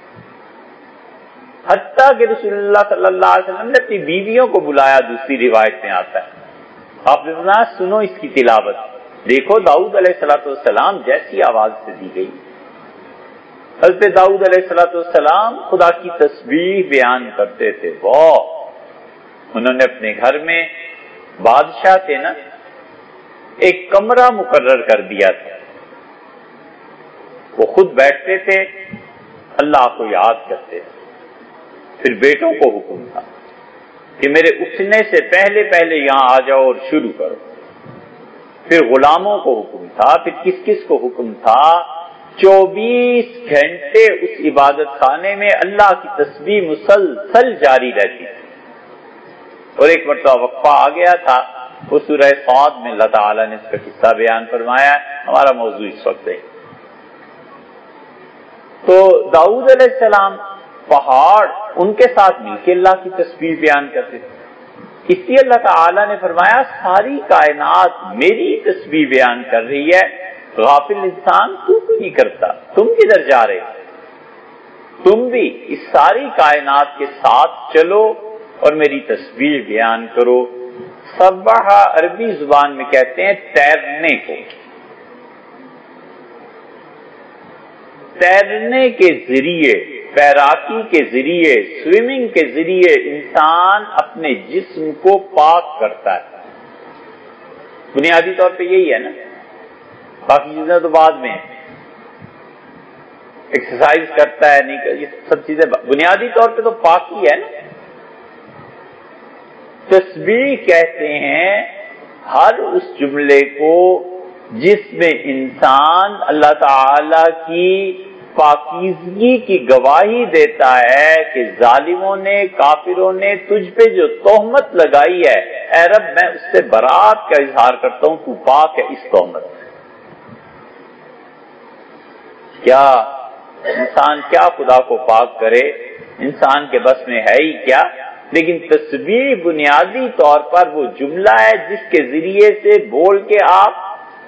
حتیٰ کہ رسول اللہ صلی اللہ علیہ وسلم نے اپنی بیویوں کو بلایا، دوسری روایت میں آتا ہے، آپ نے فرمایا سنو اس کی تلاوت، دیکھو داؤد علیہ السلام جیسی آواز سے دی گئی۔ حضرت داؤد علیہ السلام خدا کی تسبیح بیان کرتے تھے، واہ! انہوں نے اپنے گھر میں، بادشاہ تھے نا، ایک کمرہ مقرر کر دیا تھا، وہ خود بیٹھتے تھے، اللہ کو یاد کرتے تھے، پھر بیٹوں کو حکم تھا کہ میرے اٹھنے سے پہلے پہلے یہاں آ جاؤ اور شروع کرو، پھر غلاموں کو حکم تھا، پھر کس کس کو حکم تھا، 24 گھنٹے اس عبادت خانے میں اللہ کی تسبیح مسلسل جاری رہتی تھی۔ اور ایک مرتبہ وقفہ آ گیا تھا، وہ سورہ صاد میں اللہ تعالیٰ نے اس کا قصہ بیان فرمایا، ہمارا موضوع اس وقت ہے۔ تو داؤد علیہ السلام پہاڑ ان کے ساتھ مل کے اللہ کی تسبیح بیان کرتے تھے، اس لیے اللہ تعالیٰ نے فرمایا ساری کائنات میری تسبیح بیان کر رہی ہے، غافل انسان تو کیوں نہیں کرتا؟ تم کدھر جا رہے؟ تم بھی اس ساری کائنات کے ساتھ چلو اور میری تسبیح بیان کرو۔ سبح عربی زبان میں کہتے ہیں تیرنے کو، تیرنے کے ذریعے، تیراکی کے ذریعے، سوئمنگ کے ذریعے انسان اپنے جسم کو پاک کرتا ہے، بنیادی طور پہ یہی ہے نا، باقی چیزیں تو بعد میں، ایکسرسائز کرتا ہے نہیں، یہ سب چیزیں بنیادی طور پہ تو پاکی ہے نا۔ تسبیح کہتے ہیں ہر اس جملے کو جس میں انسان اللہ تعالی کی پاکیزگی کی گواہی دیتا ہے کہ ظالموں نے، کافروں نے تجھ پہ جو تہمت لگائی ہے، اے رب میں اس سے برات کا اظہار کرتا ہوں، تو پاک ہے اس تہمت سے۔ کیا انسان کیا خدا کو پاک کرے، انسان کے بس میں ہے ہی کیا؟ لیکن تسبیح بنیادی طور پر وہ جملہ ہے جس کے ذریعے سے بول کے آپ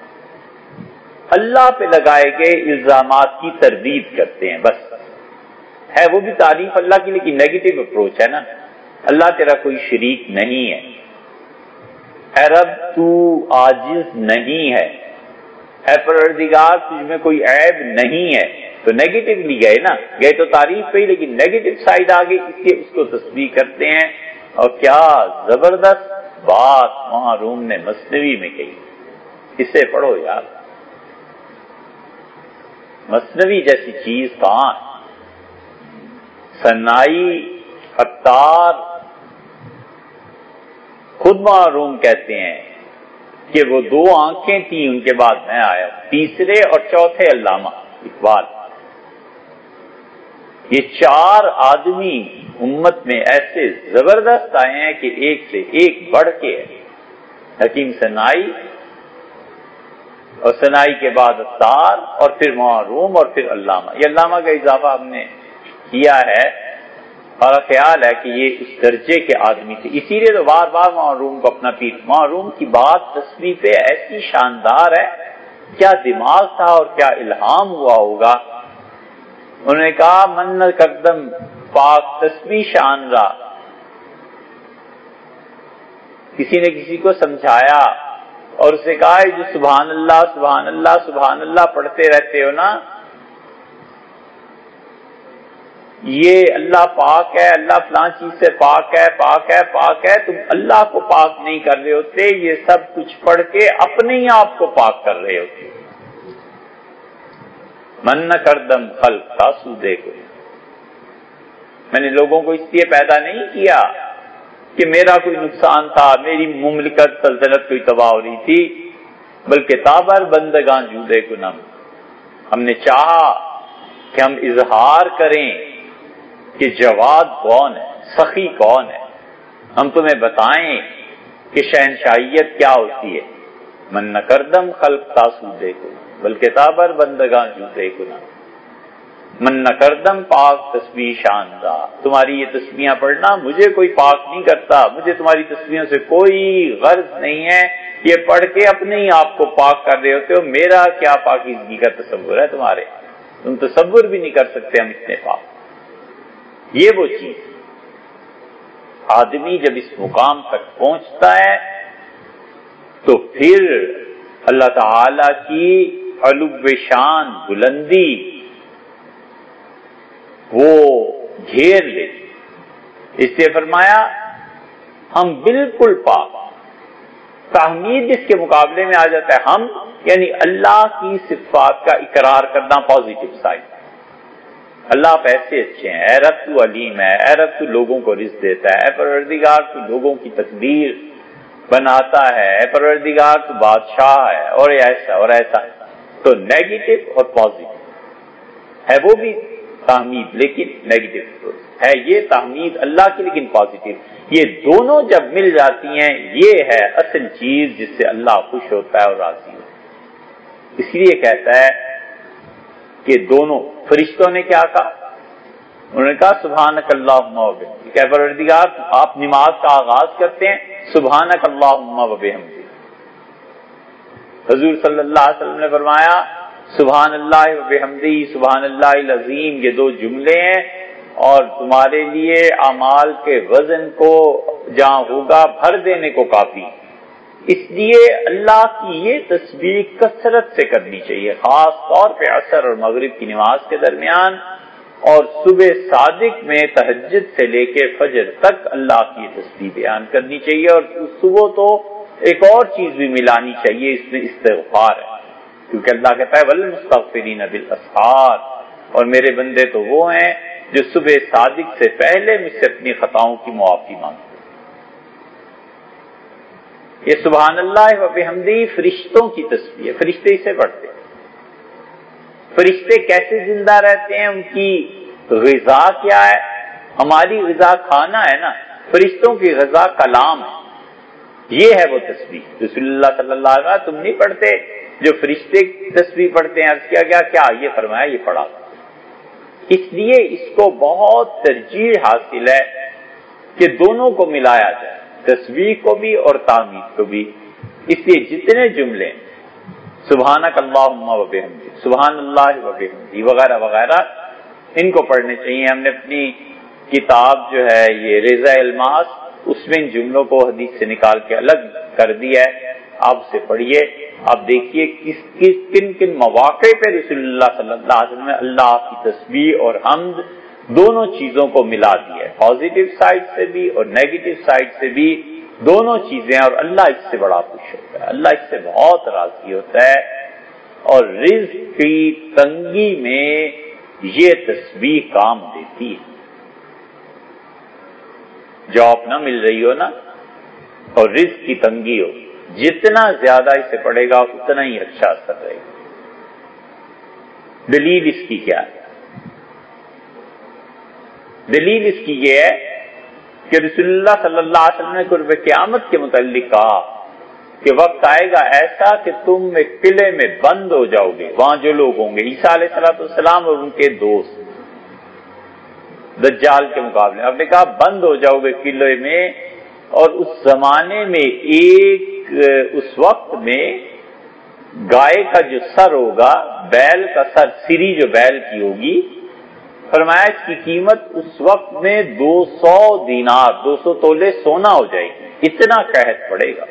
اللہ پہ لگائے گئے الزامات کی تردید کرتے ہیں، بس ہے وہ بھی تعریف اللہ کی، لیکن نیگیٹو اپروچ ہے نا۔ اللہ تیرا کوئی شریک نہیں ہے، اے رب تو عاجز نہیں ہے، اے پروردگار تجھ میں کوئی عیب نہیں ہے، تو نیگیٹولی گئے نا، گئے تو تعریف پہ ہی لیکن نیگیٹو سائڈ آ گئی، اس لیے اس کو تسبیح کرتے ہیں۔ اور کیا زبردست بات وہاں روم نے مثنوی میں کہی، اسے پڑھو یار، مثنوی جیسی چیز کہاں ہے؟ سنائی عطار خود معروم کہتے ہیں کہ وہ دو آنکھیں تھیں، ان کے بعد میں آیا، تیسرے اور چوتھے علامہ اقبال، یہ چار آدمی امت میں ایسے زبردست آئے ہیں کہ ایک سے ایک بڑھ کے ہے۔ حکیم سنائی، اور سنائی کے بعد عطار، اور پھر معروم، اور پھر علامہ۔ یہ علامہ کا اضافہ ہم نے کیا ہے، اور خیال ہے کہ یہ اس درجے کے آدمی تھے، اسی لیے تو بار بار معروم کو اپنا پیر۔ معروم کی بات تصویر پہ ایسی شاندار ہے، کیا دماغ تھا اور کیا الہام ہوا ہوگا۔ انہوں نے کہا من کردم پاک تسبیح شان را، کسی نے کسی کو سمجھایا اور اسے کہا جو سبحان اللہ سبحان اللہ سبحان اللہ پڑھتے رہتے ہو نا، یہ اللہ پاک ہے، اللہ فلاں چیز سے پاک ہے پاک ہے پاک ہے، تم اللہ کو پاک نہیں کر رہے ہوتے، یہ سب کچھ پڑھ کے اپنے ہی آپ کو پاک کر رہے ہوتے۔ من نہ کردم خلق تاسودے کو، میں نے لوگوں کو اس لیے پیدا نہیں کیا کہ میرا کوئی نقصان تھا، میری مملکت سلطنت کوئی تباہ ہو رہی تھی، بلکہ تابر بندگان جودے کو نم، ہم نے چاہا کہ ہم اظہار کریں کہ جواد کون ہے، سخی کون ہے، ہم تمہیں بتائیں کہ شہنشاہیت کیا ہوتی ہے۔ من نہ کردم خلق تاسودے کو بلکہ تابر بندگان جودے کو نم، من نہ کردم پاک تسبیح شاندہ، تمہاری یہ تسبیحاں پڑھنا مجھے کوئی پاک نہیں کرتا، مجھے تمہاری تسبیحوں سے کوئی غرض نہیں ہے، یہ پڑھ کے اپنے ہی آپ کو پاک کر رہے ہوتے ہو، میرا کیا پاکیزگی کا تصور ہے تمہارے، تم تصور بھی نہیں کر سکتے ہم اتنے پاک۔ یہ وہ چیز، آدمی جب اس مقام تک پہنچتا ہے تو پھر اللہ تعالی کی علو شان بلندی وہ گھیر لے، اس سے فرمایا ہم بالکل پاک۔ تحمید اس کے مقابلے میں آ جاتا ہے ہم، یعنی اللہ کی صفات کا اقرار کرنا، پازیٹو سائڈ، اللہ آپ ایسے اچھے ہیں، اے رب تو علیم ہے، اے رب تو لوگوں کو رزق دیتا ہے، اے پروردگار تو لوگوں کی تقدیر بناتا ہے، اے پروردگار تو بادشاہ ہے، اور ایسا اور ایسا۔ تو نیگیٹو اور پازیٹو ہے وہ بھی تحمید، لیکن نیگیٹو ہے یہ تحمید اللہ کی لیکن پازیٹو۔ یہ دونوں جب مل جاتی ہیں یہ ہے اصل چیز جس سے اللہ خوش ہوتا ہے اور راضی ہوتا ہے۔ اس لیے کہتا ہے کہ دونوں فرشتوں نے کیا کہا، انہوں نے کہا سبحانک اللہم و بحمدک، کہ پروردگار آپ نماز کا آغاز کرتے ہیں سبحانک اللہم و بحمدک، حضور صلی اللہ علیہ وسلم نے فرمایا سبحان اللہ و بحمدہ سبحان اللہ العظیم، یہ دو جملے ہیں اور تمہارے لیے اعمال کے وزن کو جہاں ہوگا بھر دینے کو کافی۔ اس لیے اللہ کی یہ تسبیح کثرت سے کرنی چاہیے، خاص طور پہ عصر اور مغرب کی نماز کے درمیان، اور صبح صادق میں تہجد سے لے کے فجر تک اللہ کی تسبیح بیان کرنی چاہیے۔ اور صبح تو ایک اور چیز بھی ملانی چاہیے، اس میں استغفار ہے، کیونکہ اللہ کہتا ہے والمستغفرین بالاسحار، اور میرے بندے تو وہ ہیں جو صبح صادق سے پہلے مجھ سے اپنی خطاؤں کی معافی مانگتے۔ یہ سبحان اللہ و بحمدہ فرشتوں کی تسبیح ہے، فرشتے اسے پڑھتے ہیں، فرشتے کیسے زندہ رہتے ہیں، ان کی غذا کیا ہے؟ ہماری غذا کھانا ہے نا، فرشتوں کی غذا کلام ہے، یہ ہے وہ تسبیح۔ رسول اللہ صلی اللہ علیہ وسلم تم نہیں پڑھتے جو فرشتے تسبیح پڑھتے ہیں؟ عرض کیا گیا کیا؟ یہ فرمایا یہ پڑھا۔ اس لیے اس کو بہت ترجیح حاصل ہے کہ دونوں کو ملایا جائے، تسبیح کو بھی اور تحمید کو بھی۔ اس لیے جتنے جملے سبحانک اللہم و بحمدہ، سبحان اللہ و بحمدہ وغیرہ وغیرہ، ان کو پڑھنے چاہیے۔ ہم نے اپنی کتاب جو ہے یہ ریزہ الماس، اس میں ان جملوں کو حدیث سے نکال کے الگ کر دیا ہے، آپ اسے پڑھیے۔ آپ دیکھیے کن کن مواقع پہ رسول اللہ صلی اللہ علیہ وسلم نے اللہ کی تسبیح اور حمد دونوں چیزوں کو ملا دیا ہے، پازیٹیو سائڈ سے بھی اور نیگیٹو سائڈ سے بھی، دونوں چیزیں، اور اللہ اس سے بڑا خوش ہوتا ہے، اللہ اس سے بہت راضی ہوتا ہے۔ اور رزق کی تنگی میں یہ تسبیح کام دیتی ہے۔ جاب نہ مل رہی ہو نا اور رزق کی تنگی ہو، جتنا زیادہ اسے پڑھے گا اتنا ہی اچھا اثر رہے گا۔ دلیل اس کی کیا ہے؟ دلیل اس کی یہ ہے کہ رسول اللہ صلی اللہ علیہ وسلم نے قرب قیامت کے متعلق کہا کہ وقت آئے گا ایسا کہ تم ایک قلعے میں بند ہو جاؤ گے، وہاں جو لوگ ہوں گے عیسیٰ علیہ السلام اور ان کے دوست دجال کے مقابلے، آپ نے کہا بند ہو جاؤ گے قلعے میں، اور اس زمانے میں اس وقت میں گائے کا جو سر ہوگا، بیل کا سر، سری جو بیل کی ہوگی، فرمایا اس کی قیمت اس وقت میں 200 دینار 200 تولے سونا ہو جائے گی، اتنا قحط پڑے گا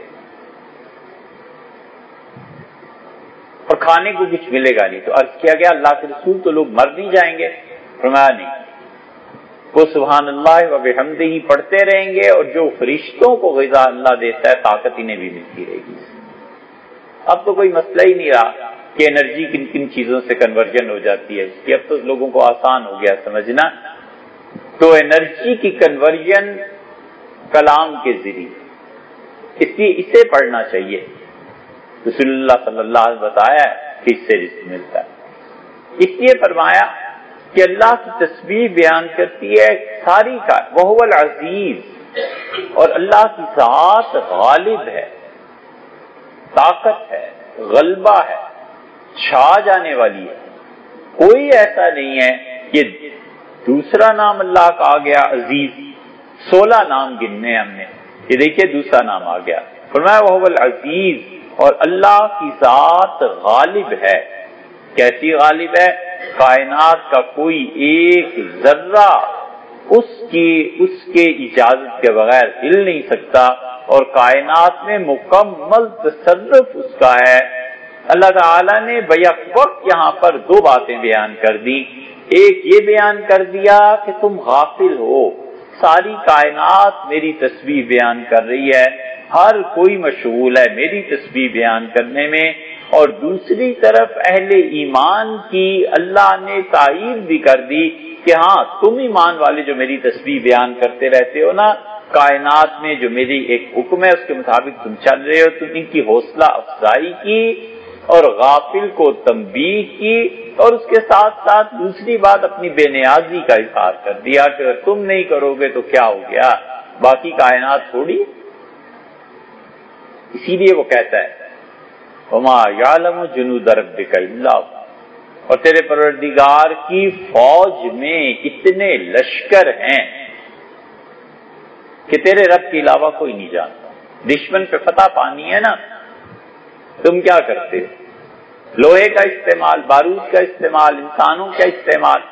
اور کھانے کو کچھ ملے گا نہیں۔ تو عرض کیا گیا اللہ کے رسول تو لوگ مر نہیں جائیں گے؟ فرمایا نہیں، وہ سبحان اللہ و بحمدہ ہی پڑھتے رہیں گے، اور جو فرشتوں کو غذا اللہ دیتا ہے طاقت انہیں بھی ملتی رہے گی۔ اب تو کوئی مسئلہ ہی نہیں رہا کہ انرجی کن کن چیزوں سے کنورژن ہو جاتی ہے، کہ اب تو لوگوں کو آسان ہو گیا سمجھنا۔ تو انرجی کی کنورژن کلام کے ذریعے، اس لیے اسے پڑھنا چاہیے۔ رسول اللہ صلی اللہ علیہ وسلم بتایا ہے کہ اس سے رزق ملتا ہے۔ اس لیے فرمایا کہ اللہ کی تسبیح بیان کرتی ہے ساری کا وہو العزیز، اور اللہ کی ذات غالب ہے، طاقت ہے، غلبہ ہے، چھا جانے والی ہے۔ کوئی ایسا نہیں ہے کہ دوسرا نام اللہ کا آ گیا عزیز، 16 نام گننے ہم نے، یہ دیکھیے دوسرا نام آ گیا، فرمایا وہو العزیز، اور اللہ کی ذات غالب ہے۔ کیسی غالب ہے؟ کائنات کا کوئی ایک ذرہ اس کے اجازت کے بغیر ہل نہیں سکتا، اور کائنات میں مکمل تصرف اس کا ہے۔ اللہ تعالیٰ نے بیک وقت یہاں پر 2 باتیں بیان کر دی۔ ایک یہ بیان کر دیا کہ تم غافل ہو، ساری کائنات میری تسبیح بیان کر رہی ہے، ہر کوئی مشغول ہے میری تسبیح بیان کرنے میں، اور دوسری طرف اہل ایمان کی اللہ نے تائید بھی کر دی کہ ہاں تم ایمان والے جو میری تسبیح بیان کرتے رہتے ہو نا، کائنات میں جو میری ایک حکم ہے اس کے مطابق تم چل رہے ہو، تم ان کی حوصلہ افزائی کی اور غافل کو تنبیہ کی، اور اس کے ساتھ ساتھ دوسری بات اپنی بے نیازی کا اظہار کر دیا کہ اگر تم نہیں کرو گے تو کیا ہو گیا، باقی کائنات تھوڑی۔ اسی لیے وہ کہتا ہے وما یعلم جنود ربک الا هو، اور تیرے پروردگار کی فوج میں اتنے لشکر ہیں کہ تیرے رب کے علاوہ کوئی نہیں جانتا۔ دشمن پہ فتح پانی ہے نا، تم کیا کرتے ہو؟ لوہے کا استعمال، بارود کا استعمال، انسانوں کا استعمال۔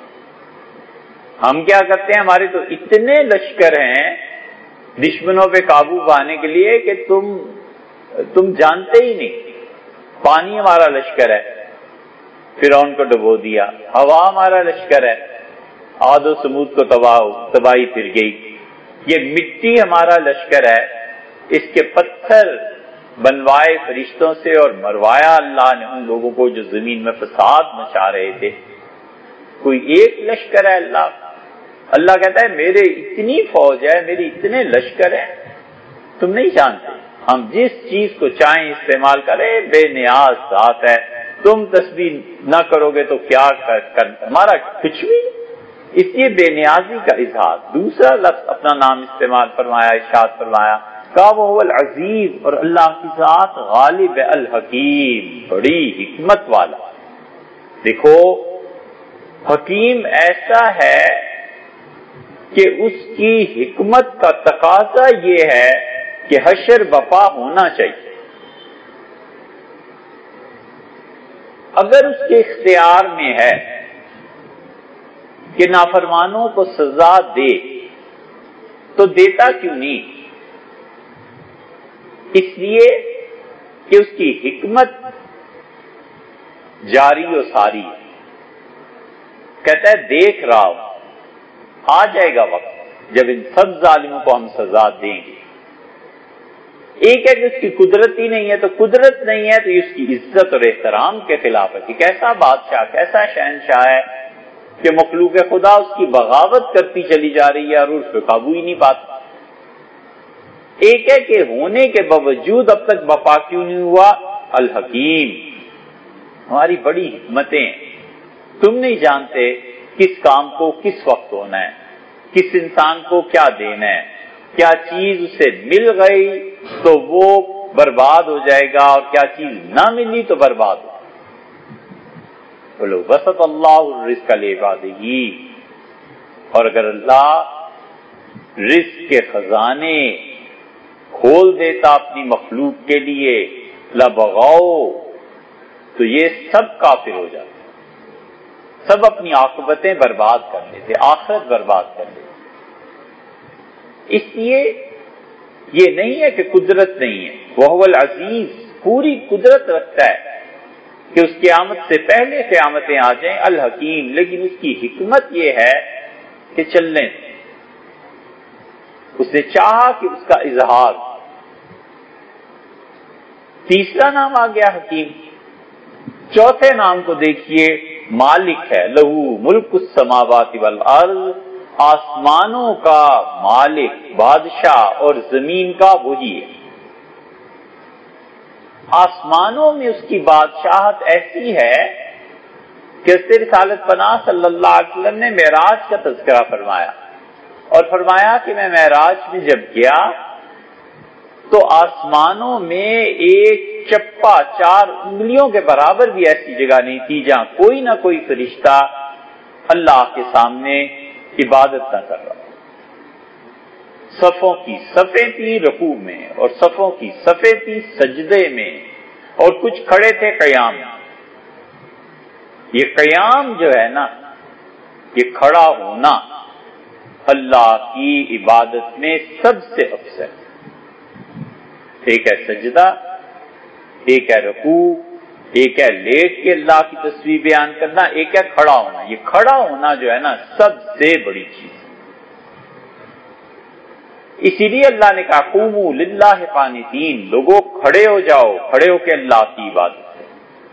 ہم کیا کرتے ہیں؟ ہمارے تو اتنے لشکر ہیں دشمنوں پہ قابو پانے کے لیے کہ تم جانتے ہی نہیں۔ پانی ہمارا لشکر ہے، فرعون کو ڈبو دیا، ہوا ہمارا لشکر ہے، عاد و سمود کو تباہی پھر گئی، یہ مٹی ہمارا لشکر ہے، اس کے پتھر بنوائے فرشتوں سے اور مروایا اللہ نے ان لوگوں کو جو زمین میں فساد مچا رہے تھے۔ کوئی ایک لشکر ہے اللہ کہتا ہے میرے اتنی فوج ہے، میری اتنے لشکر ہیں، تم نہیں جانتے۔ ہم جس چیز کو چاہیں استعمال کریں، بے نیاز ذات ہے، تم تسبیح نہ کرو گے تو کیا ہمارا کچھ بھی. اس لیے بے نیازی کا اظہار. دوسرا لفظ اپنا نام استعمال فرمایا, ارشاد فرمایا کہ وہ العزیز, اور اللہ کی ذات غالب الحکیم, بڑی حکمت والا. دیکھو حکیم ایسا ہے کہ اس کی حکمت کا تقاضا یہ ہے کہ حشر بپا ہونا چاہیے. اگر اس کے اختیار میں ہے کہ نافرمانوں کو سزا دے تو دیتا کیوں نہیں؟ اس لیے کہ اس کی حکمت جاری و ساری ہے. کہتا ہے دیکھ رہا ہوں, آ جائے گا وقت جب ان سب ظالموں کو ہم سزا دیں گے. ایک ہے کہ اس کی قدرت ہی نہیں ہے, تو قدرت نہیں ہے تو اس کی عزت اور احترام کے خلاف ہے. کہ کیسا بادشاہ, کیسا شہنشاہ ہے کہ مخلوق خدا اس کی بغاوت کرتی چلی جا رہی ہے اور اس پہ قابو ہی نہیں پاتا. ایک ہے کہ ہونے کے باوجود اب تک بپا کیوں نہیں ہوا. الحکیم, ہماری بڑی حکمتیں, تم نہیں جانتے کس کام کو کس وقت ہونا ہے, کس انسان کو کیا دینا ہے. کیا چیز اسے مل گئی تو وہ برباد ہو جائے گا, اور کیا چیز نہ ملی تو برباد ہو. بولو وسط اللہ الرزق لعبادہ, اور اگر اللہ رزق کے خزانے کھول دیتا اپنی مخلوق کے لیے لبغاؤ, تو یہ سب کافر ہو جاتے, سب اپنی عاقبتیں برباد کر لیتے, آخرت برباد کر لیتے. اس لیے یہ نہیں ہے کہ قدرت نہیں ہے, وہ العزیز پوری قدرت رکھتا ہے کہ اس قیامت سے پہلے قیامتیں آ جائیں. الحکیم, لیکن اس کی حکمت یہ ہے کہ چلنے اس نے چاہا کہ اس کا اظہار. تیسرا نام آ گیا حکیم. چوتھے نام کو دیکھیے, مالک ہے. لہو ملک السماوات والارض, آسمانوں کا مالک, بادشاہ, اور زمین کا وہی ہے. آسمانوں میں اس کی بادشاہت ایسی ہے کہ رسالت پناہ صلی اللہ علیہ وسلم نے معراج کا تذکرہ فرمایا, اور فرمایا کہ میں معراج میں جب گیا تو آسمانوں میں ایک چپا 4 انگلیوں کے برابر بھی ایسی جگہ نہیں تھی جہاں کوئی نہ کوئی فرشتہ اللہ کے سامنے عبادت نہ کر رہا. صفوں کی صفیں تھی رکوع میں, اور صفوں کی صفیں تھی سجدے میں, اور کچھ کھڑے تھے قیام. یہ قیام جو ہے نا, یہ کھڑا ہونا اللہ کی عبادت میں سب سے افضل. ایک ہے سجدہ, ایک ہے رکوع, ایک ہے لیٹ کے اللہ کی تسبیح بیان کرنا, ایک ہے کھڑا ہونا. یہ کھڑا ہونا جو ہے نا سب سے بڑی چیز. اسی لیے اللہ نے کہا قوموا للہ قانتین, لوگوں کھڑے ہو جاؤ, کھڑے ہو کے اللہ کی عبادت کرو.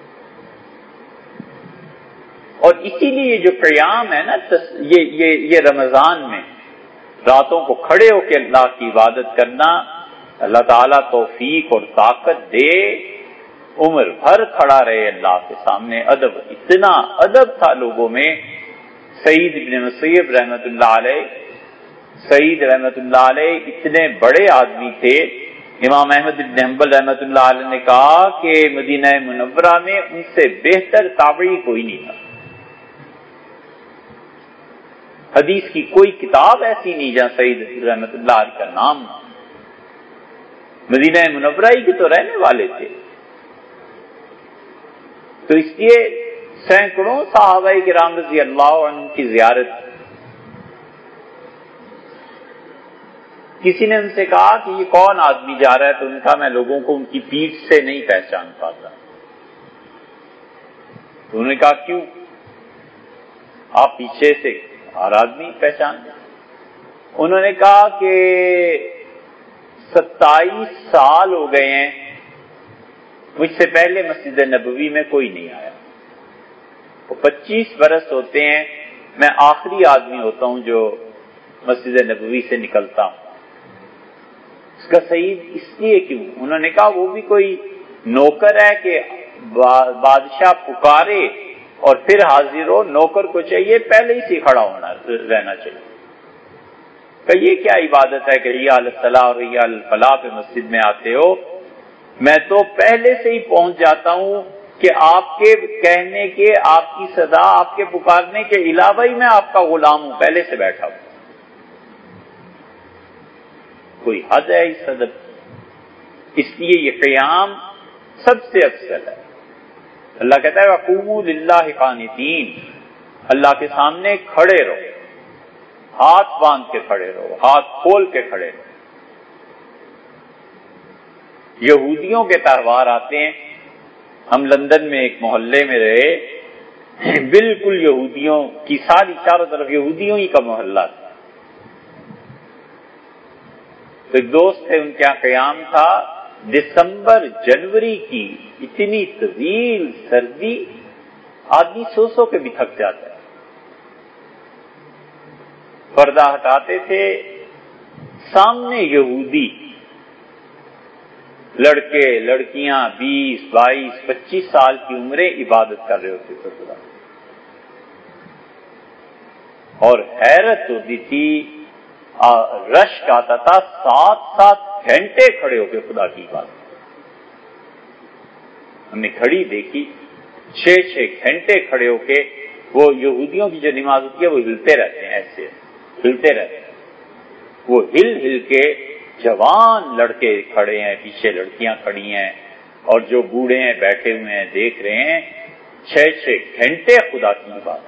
اور اسی لیے جو قیام ہے نا, یہ رمضان میں راتوں کو کھڑے ہو کے اللہ کی عبادت کرنا, اللہ تعالیٰ توفیق اور طاقت دے, عمر بھر کھڑا رہے اللہ کے سامنے. ادب, اتنا ادب تھا لوگوں میں. سعید ابن مسیب رحمت اللہ علیہ, سعید رحمت اللہ علیہ اتنے بڑے آدمی تھے. امام احمد بن حنبل رحمت اللہ علیہ نے کہا کہ مدینہ منورہ میں ان سے بہتر تابعی کوئی نہیں تھا. حدیث کی کوئی کتاب ایسی نہیں جہاں سعید رحمت اللہ علیہ کا نام. مدینہ منورہ ہی کے تو رہنے والے تھے. تو اس لیے سینکڑوں صحابہ کرام رضی اللہ عنہ کی زیارت. کسی نے ان سے کہا کہ یہ کون آدمی جا رہا ہے, تو ان کا میں لوگوں کو ان کی پیٹھ سے نہیں پہچان پاتا. تو انہوں نے کہا کیوں؟ آپ پیچھے سے ہر آدمی پہچان دیں. انہوں نے کہا کہ 27 سال ہو گئے ہیں, مجھ سے پہلے مسجد نبوی میں کوئی نہیں آیا. وہ 25 برس ہوتے ہیں, میں آخری آدمی ہوتا ہوں جو مسجد نبوی سے نکلتا ہوں. اس کا سعید اس لیے کیوں؟ انہوں نے کہا وہ بھی کوئی نوکر ہے کہ بادشاہ پکارے اور پھر حاضر ہو، نوکر کو چاہیے پہلے ہی سے کھڑا ہونا رہنا چاہیے. کہ یہ کیا عبادت ہے کہ حی علی الصلاۃ اور حی علی الفلاح پہ مسجد میں آتے ہو؟ میں تو پہلے سے ہی پہنچ جاتا ہوں کہ آپ کے کہنے کے، آپ کی صدا، آپ کے پکارنے کے علاوہ ہی میں آپ کا غلام ہوں، پہلے سے بیٹھا ہوں. کوئی حد ہے اس ادب کی؟ اس لیے یہ قیام سب سے افضل ہے. اللہ کہتا ہے وَقُومُوا لِلَّهِ قَانِتِينَ، اللہ کے سامنے کھڑے رہو، ہاتھ باندھ کے کھڑے رہو، ہاتھ کھول کے کھڑے رہو. یہودیوں کے تہوار آتے ہیں. ہم لندن میں ایک محلے میں رہے، بالکل یہودیوں کی ساری چاروں طرف یہودیوں ہی کا محلہ تھا. تو ایک دوست تھے، ان کے یہاں قیام تھا. دسمبر جنوری کی اتنی طویل سردی، آدمی سو کے بھی تھک جاتا ہے. پردہ ہٹاتے تھے، سامنے یہودی لڑکے لڑکیاں 20 22 25 سال کی عمریں عبادت کر رہے ہوتے تھے خدا. اور حیرت ہوتی تھی، رشک آتا تھا، 7 گھنٹے کھڑے ہو کے خدا کی عبادت. ہم نے گھڑی دیکھی، 6 گھنٹے کھڑے ہو کے. وہ یہودیوں کی جو نماز ہوتی ہے وہ ہلتے رہتے ہیں، ایسے ہلتے رہتے ہیں. وہ ہل کے جوان لڑکے کھڑے ہیں، پیچھے لڑکیاں کھڑی ہیں، اور جو بوڑھے ہیں بیٹھے ہوئے ہیں دیکھ رہے ہیں. 6 گھنٹے خدا کی عبادت.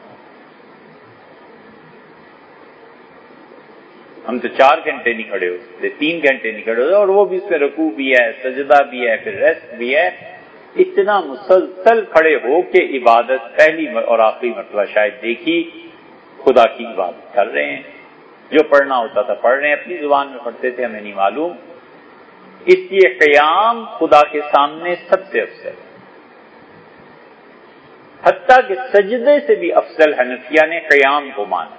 ہم تو 4 گھنٹے نہیں کھڑے ہو سکتے، 3 گھنٹے نہیں کھڑے ہو سکتے، اور وہ بھی اس میں رکوع بھی ہے، سجدہ بھی ہے، پھر ریسٹ بھی ہے. اتنا مسلسل کھڑے ہو کے عبادت پہلی اور آخری مرتبہ شاید دیکھی. خدا کی عبادت کر رہے ہیں، جو پڑھنا ہوتا تھا پڑھ رہے ہیں، اپنی زبان میں پڑھتے تھے، ہمیں نہیں معلوم. اس لیے قیام خدا کے سامنے سب سے افضل ہے. حتیٰ کہ سجدے سے بھی افضل حنفیہ نے قیام کو مانا،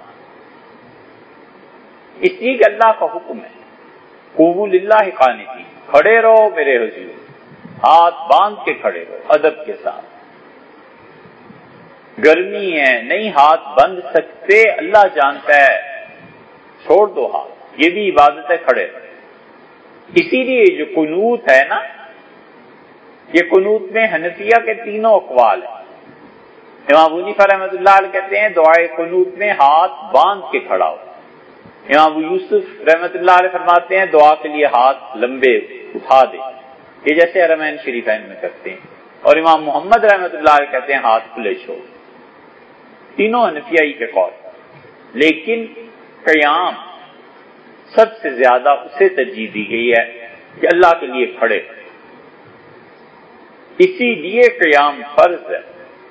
اس لیے کہ اللہ کا حکم ہے قوموا للہ قانتین، کھڑے رہو میرے حضور، ہاتھ باندھ کے کھڑے رہو ادب کے ساتھ. گرمی ہے، نہیں ہاتھ بند سکتے، اللہ جانتا ہے، چھوڑ دو ہاتھ، یہ بھی عبادت ہے، کھڑے رہو. اسی لیے جو قنوت ہے نا، یہ قنوت میں حنفیہ کے 3 اقوال ہیں. امام ابو حنیفہ رحمۃ اللہ علیہ کہتے ہیں دعائے قنوت میں ہاتھ باندھ کے کھڑا ہو. امام ابو یوسف رحمۃ اللہ علیہ فرماتے ہیں دعا کے لیے ہاتھ لمبے اٹھا دے، یہ جیسے حرمین شریفین میں کرتے ہیں. اور امام محمد رحمۃ اللہ علیہ کہتے ہیں ہاتھ کھلے چھوڑ. تینوں حنفیہ ہی کے قول. لیکن قیام سب سے زیادہ اسے ترجیح دی گئی ہے کہ اللہ کے لیے کھڑے. اسی لیے قیام فرض ہے.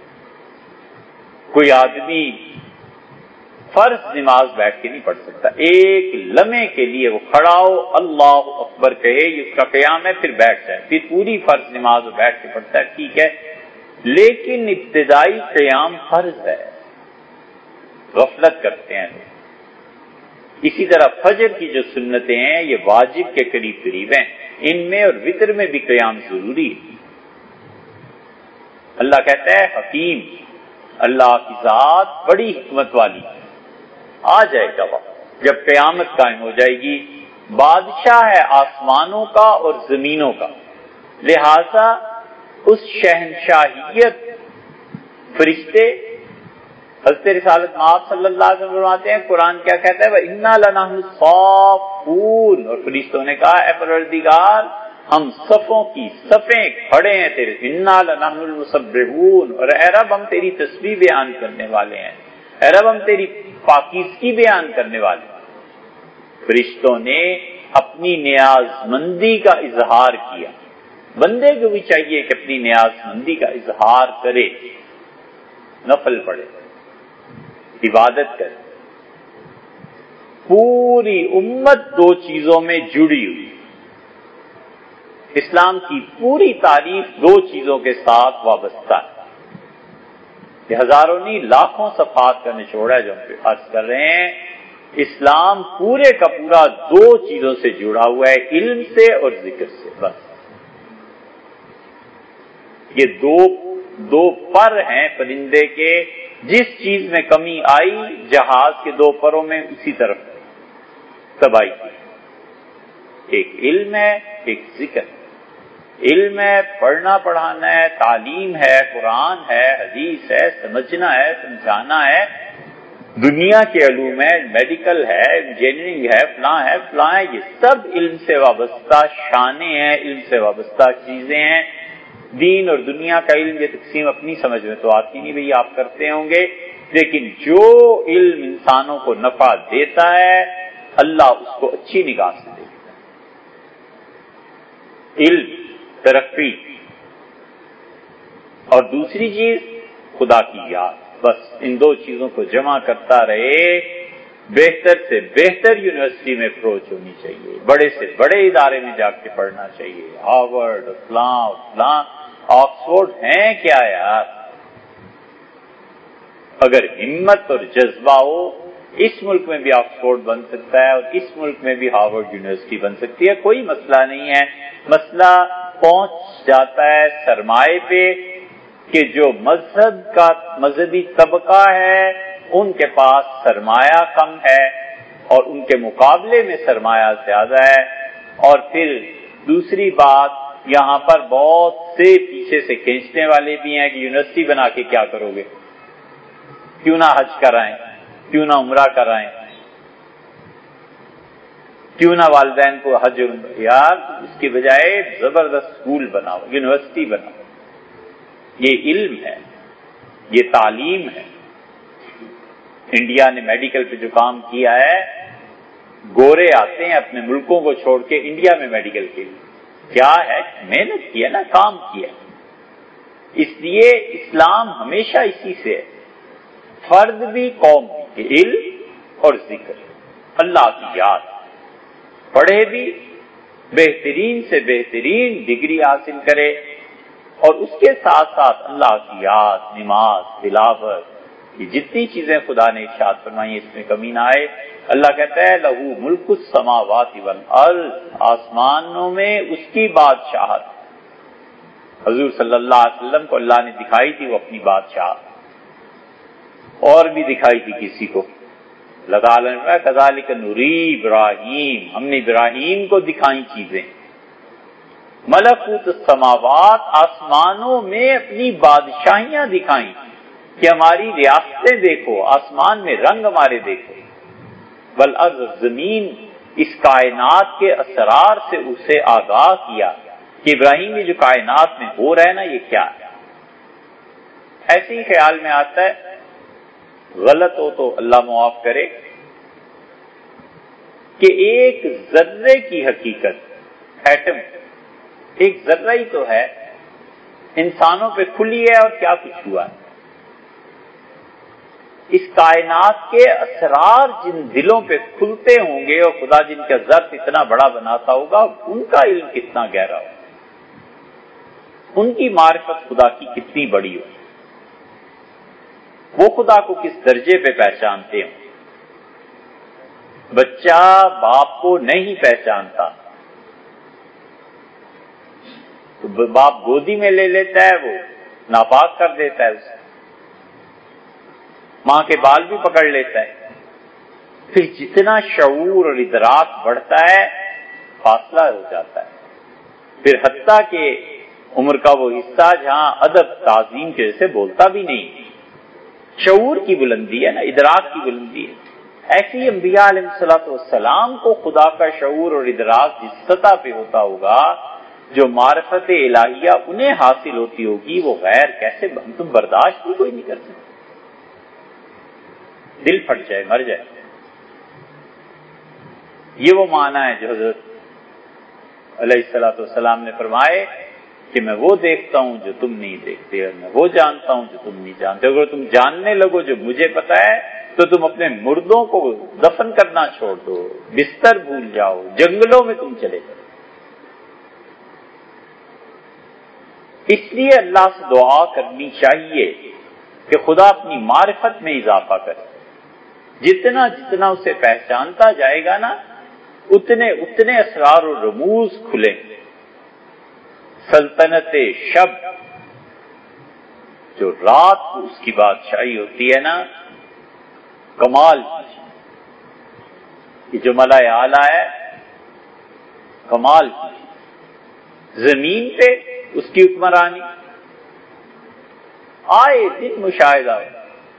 کوئی آدمی فرض نماز بیٹھ کے نہیں پڑھ سکتا. ایک لمحے کے لیے وہ کھڑا ہو، اللہ اکبر کہے، یہ اس کا قیام ہے، پھر بیٹھ جائے، پھر پوری فرض نماز بیٹھ کے پڑھتا ہے، ٹھیک ہے. لیکن ابتدائی قیام فرض ہے، غفلت کرتے ہیں لوگ. اسی طرح فجر کی جو سنتیں ہیں یہ واجب کے قریب قریب ہیں، ان میں اور وتر میں بھی قیام ضروری ہے. اللہ کہتا ہے حکیم، اللہ کی ذات بڑی حکمت والی. آ جائے گا وقت جب قیامت قائم ہو جائے گی. بادشاہ ہے آسمانوں کا اور زمینوں کا، لہذا اس شہنشاہیت فرشتے حضرت رسالت مآب صلی اللہ علیہ وسلم فرماتے ہیں قرآن کیا کہتا ہے وَإِنَّا لَنَحْنُ الصَّافُّونَ، اور فرشتوں نے کہا اے پروردگار ہم صفوں کی صفیں کھڑے ہیں تیرے. اِنَّا لَنَحْنُ الْمُسَبِّحُونَ، اور اے رب ہم تیری تسبیح بیان کرنے والے ہیں، اے رب ہم تیری پاکیزگی بیان کرنے والے ہیں. فرشتوں نے اپنی نیاز مندی کا اظہار کیا. بندے کو بھی چاہیے کہ اپنی نیاز مندی کا اظہار کرے، نفل پڑھے، عبادت کرے. پوری امت 2 چیزوں میں جڑی ہوئی. اسلام کی پوری تاریخ 2 چیزوں کے ساتھ وابستہ ہے. یہ ہزاروں نہیں لاکھوں صفحات کا نچوڑ ہے جو ہم عرض کر رہے ہیں. اسلام پورے کا پورا 2 چیزوں سے جڑا ہوا ہے، علم سے اور ذکر سے. بس یہ دو پر ہیں پرندے کے، جس چیز میں کمی آئی جہاز کے دو پروں میں اسی طرف تباہی کی۔ ایک علم ہے، ایک ذکر ہے۔ علم ہے، پڑھنا پڑھانا ہے، تعلیم ہے، قرآن ہے، حدیث ہے، سمجھنا ہے، سمجھانا ہے، دنیا کے علوم ہے، میڈیکل ہے، انجینئرنگ ہے، فلاں ہے، فلاں ہے، یہ سب علم سے وابستہ شانیں ہیں، علم سے وابستہ چیزیں ہیں۔ دین اور دنیا کا علم، یہ تقسیم اپنی سمجھ میں تو آتی نہیں، بھئی آپ کرتے ہوں گے، لیکن جو علم انسانوں کو نفع دیتا ہے اللہ اس کو اچھی نگاہ سے دیکھتا ہے۔ علم، ترقی، اور دوسری چیز خدا کی یاد، بس ان دو چیزوں کو جمع کرتا رہے۔ بہتر سے بہتر یونیورسٹی میں اپروچ ہونی چاہیے، بڑے سے بڑے ادارے میں جا کے پڑھنا چاہیے، ہارورڈ، فلاں آکسفورڈ ہیں کیا یار۔ اگر ہمت اور جذبہ ہو، اس ملک میں بھی آکسفورڈ بن سکتا ہے اور اس ملک میں بھی ہارورڈ یونیورسٹی بن سکتی ہے، کوئی مسئلہ نہیں ہے۔ مسئلہ پہنچ جاتا ہے سرمائے پہ کہ جو مذہبی طبقہ ہے ان کے پاس سرمایہ کم ہے اور ان کے مقابلے میں سرمایہ زیادہ ہے۔ اور پھر دوسری بات، یہاں پر بہت سے پیچھے سے کھینچنے والے بھی ہیں کہ یونیورسٹی بنا کے کیا کرو گے، کیوں نہ حج کرائیں، کیوں نہ عمرہ کرائیں، کیوں نہ والدین کو حج یار اس کے بجائے زبردست اسکول بناؤ، یونیورسٹی بناؤ۔ یہ علم ہے، یہ تعلیم ہے۔ انڈیا نے میڈیکل پہ جو کام کیا ہے، گورے آتے ہیں اپنے ملکوں کو چھوڑ کے انڈیا میں میڈیکل کے لیے، کیا ہے محنت کیا نا، کام کیا۔ اس لیے اسلام ہمیشہ اسی سے ہے، فرد بھی قوم بھی، علم اور ذکر، اللہ کی یاد، پڑھے بھی، بہترین سے بہترین ڈگری حاصل کرے، اور اس کے ساتھ ساتھ اللہ کی یاد، نماز، تلاوت، یہ جتنی چیزیں خدا نے ارشاد فرمائی اس میں کمی نہ آئے۔ اللہ کہتا ہے لہو ملک السماوات والارض، آسمانوں میں اس کی بادشاہت۔ حضور صلی اللہ علیہ وسلم کو اللہ نے دکھائی تھی وہ اپنی بادشاہت، اور بھی دکھائی تھی کسی کو۔ اللہ تعالیٰ نے کذالک نری ابراہیم، ہم نے ابراہیم کو دکھائی چیزیں۔ ملکوت السماوات، آسمانوں میں اپنی بادشاہیاں دکھائیں کہ ہماری ریاستیں دیکھو، آسمان میں رنگ ہمارے دیکھو۔ والارض، زمین، اس کائنات کے اسرار سے اسے آگاہ کیا کہ ابراہیم یہ جو کائنات میں ہو رہا ہے نا یہ کیا ہے۔ ایسے ہی خیال میں آتا ہے، غلط ہو تو اللہ معاف کرے، کہ ایک ذرے کی حقیقت، ایٹم، ایک ذرہ ہی تو ہے، انسانوں پہ کھلی ہے اور کیا کچھ ہوا ہے۔ اس کائنات کے اسرار جن دلوں پہ کھلتے ہوں گے اور خدا جن کا ظرف اتنا بڑا بناتا ہوگا، ان کا علم کتنا گہرا ہوگا، ان کی معرفت خدا کی کتنی بڑی ہوگی، وہ خدا کو کس درجے پہ پہچانتے ہوں۔ بچہ باپ کو نہیں پہچانتا تو باپ گودی میں لے لیتا ہے، وہ ناپاک کر دیتا ہے اسے، ماں کے بال بھی پکڑ لیتا ہے۔ پھر جتنا شعور اور ادراک بڑھتا ہے فاصلہ ہو جاتا ہے، پھر حتیٰ کہ عمر کا وہ حصہ جہاں ادب تعظیم کے جیسے بولتا بھی نہیں، شعور کی بلندی ہے نا، ادراک کی بلندی ہے۔ ایسی انبیاء علیہ السلام کو خدا کا شعور اور ادراک جس سطح پہ ہوتا ہوگا، جو معرفت الہیہ انہیں حاصل ہوتی ہوگی، وہ غیر کیسے تم برداشت بھی کوئی نہیں کر سکتے، دل پھٹ جائے، مر جائے۔ یہ وہ معنی ہے جو حضرت علیہ السلام نے فرمائے کہ میں وہ دیکھتا ہوں جو تم نہیں دیکھتے، اور میں وہ جانتا ہوں جو تم نہیں جانتے۔ اگر تم جاننے لگو جو مجھے پتا ہے تو تم اپنے مردوں کو دفن کرنا چھوڑ دو، بستر بھول جاؤ، جنگلوں میں تم چلے جاؤ۔ اس لیے اللہ سے دعا کرنی چاہیے کہ خدا اپنی معرفت میں اضافہ کرے، جتنا جتنا اسے پہچانتا جائے گا نا، اتنے اتنے اسرار و رموز کھلیں۔ سلطنت شب جو رات کو اس کی بادشاہی ہوتی ہے نا، کمال کی، یہ جو ملائے اعلیٰ ہے کمال کی، زمین پہ اس کی حکمرانی آئے دن مشاہدہ ہو،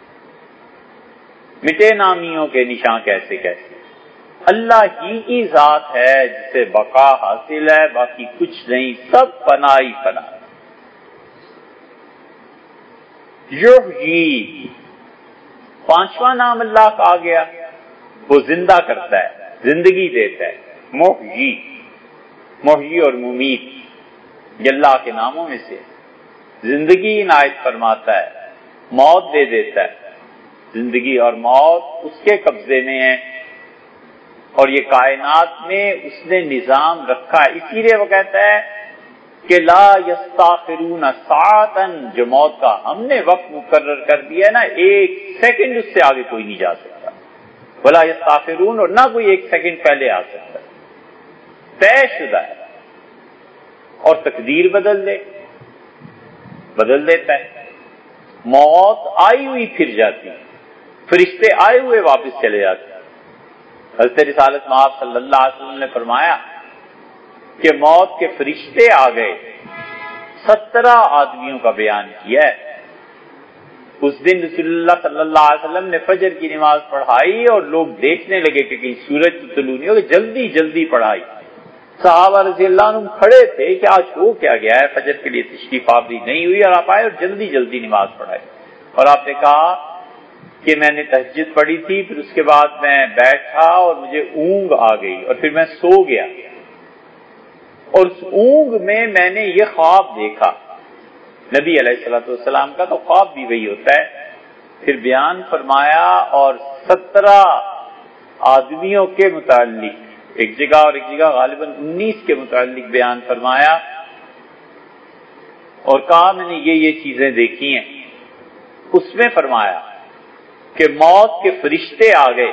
مٹے نامیوں کے نشان کیسے کیسے، اللہ ہی کی ذات ہے جسے بقا حاصل ہے، باقی کچھ نہیں، سب فنا ہی فنا۔ یحیی، پانچواں نام اللہ کا آ گیا، وہ زندہ کرتا ہے، زندگی دیتا ہے، محیی، محیی اور ممیت یہ اللہ کے ناموں میں سے، زندگی عنایت فرماتا ہے، موت دے دیتا ہے، زندگی اور موت اس کے قبضے میں ہے، اور یہ کائنات میں اس نے نظام رکھا ہے، اسی لیے وہ کہتا ہے کہ لا یستاخرون ساعتا، جو موت کا ہم نے وقت مقرر کر دیا ہے نا، ایک سیکنڈ اس سے آگے کوئی نہیں جا سکتا، ولا یستاخرون، اور نہ کوئی ایک سیکنڈ پہلے آ سکتا، طے شدہ ہے، اور تقدیر بدل دیتا ہے، موت آئی ہوئی پھر جاتی، فرشتے آئے ہوئے واپس چلے جاتے۔ حضرت رسالت مآب صلی اللہ علیہ وسلم نے فرمایا کہ موت کے فرشتے آ گئے، 17 آدمیوں کا بیان کیا ہے۔ اس دن رسول اللہ صلی اللہ علیہ وسلم نے فجر کی نماز پڑھائی اور لوگ دیکھنے لگے کہ کہیں سورج تو طلوع نہیں ہو، جلدی جلدی پڑھائی۔ صحابہ رضی اللہ عنہم کھڑے تھے کہ آج ہو کیا گیا ہے، فجر کے لیے تشریف آوری نہیں ہوئی، اور آپ آئے اور جلدی جلدی نماز پڑھائی۔ اور آپ نے کہا کہ میں نے تہجد پڑھی تھی، پھر اس کے بعد میں بیٹھا اور مجھے اونگ آ گئی، اور پھر میں سو گیا، اور اس اونگ میں نے یہ خواب دیکھا۔ نبی علیہ الصلوۃ والسلام کا تو خواب بھی وہی ہوتا ہے۔ پھر بیان فرمایا اور 17 آدمیوں کے متعلق، ایک جگہ اور ایک جگہ غالباً 19 کے متعلق بیان فرمایا، اور کہا میں نے یہ چیزیں دیکھی ہیں۔ اس میں فرمایا کہ موت کے فرشتے آ گئے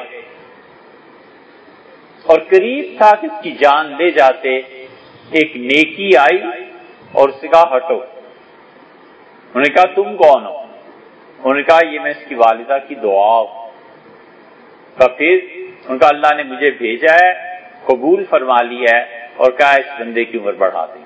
اور قریب تھا کہ اس کی جان لے جاتے، ایک نیکی آئی اور اس نے کہا ہٹو۔ انہوں نے کہا تم کون ہو؟ انہوں نے کہا یہ میں اس کی والدہ کی دعا ہوں۔ پھر ان کا اللہ نے مجھے بھیجا ہے، قبول فرما لیا ہے، اور کہا اس بندے کی عمر بڑھا دیں۔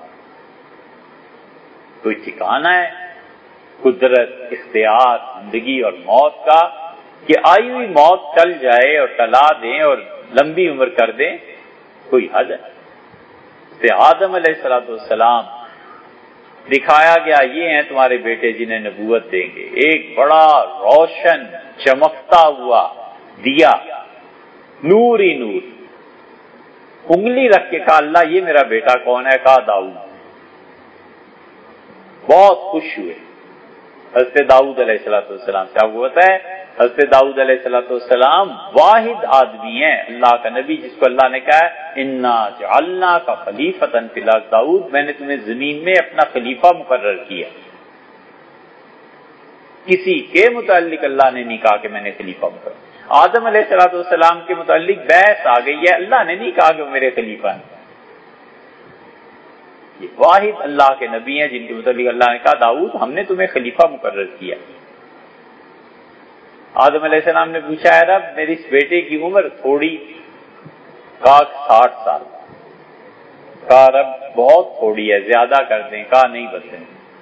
کوئی ٹھکانہ ہے قدرت، اختیار، زندگی اور موت کا کہ آئی ہوئی موت ٹل جائے اور ٹلا دیں اور لمبی عمر کر دیں؟ کوئی حد ہے؟ آدم علیہ السلام دکھایا گیا یہ ہیں تمہارے بیٹے جنہیں نبوت دیں گے، ایک بڑا روشن چمکتا ہوا دیا، نور ہی نور، انگلی رکھ کے کہا اللہ یہ میرا بیٹا کون ہے؟ کہا داؤد۔ بہت خوش ہوئے حضرت داؤد علیہ السلام سے۔ آپ کو پتہ ہے حضرت داؤد علیہ السلام واحد آدمی ہیں اللہ کا نبی جس کو اللہ نے کہا انا جعلناک خلیفۃ فی الارض، داؤد میں نے تمہیں زمین میں اپنا خلیفہ مقرر کیا۔ کسی کے متعلق اللہ نے نہیں کہا کہ میں نے خلیفہ مقرر۔ آدم علیہ السلام کے متعلق بحث آ گئی ہے، اللہ نے نہیں کہا کہ وہ میرے خلیفہ ہیں۔ یہ واحد اللہ کے نبی ہیں جن کے متعلق اللہ نے کہا داؤد ہم نے تمہیں خلیفہ مقرر کیا۔ آدم علیہ السلام نے پوچھا ہے رب میری اس بیٹے کی عمر تھوڑی؟ کہا 60 سال۔ کہا رب بہت تھوڑی ہے، زیادہ کر دیں۔ کہا نہیں بدلیں۔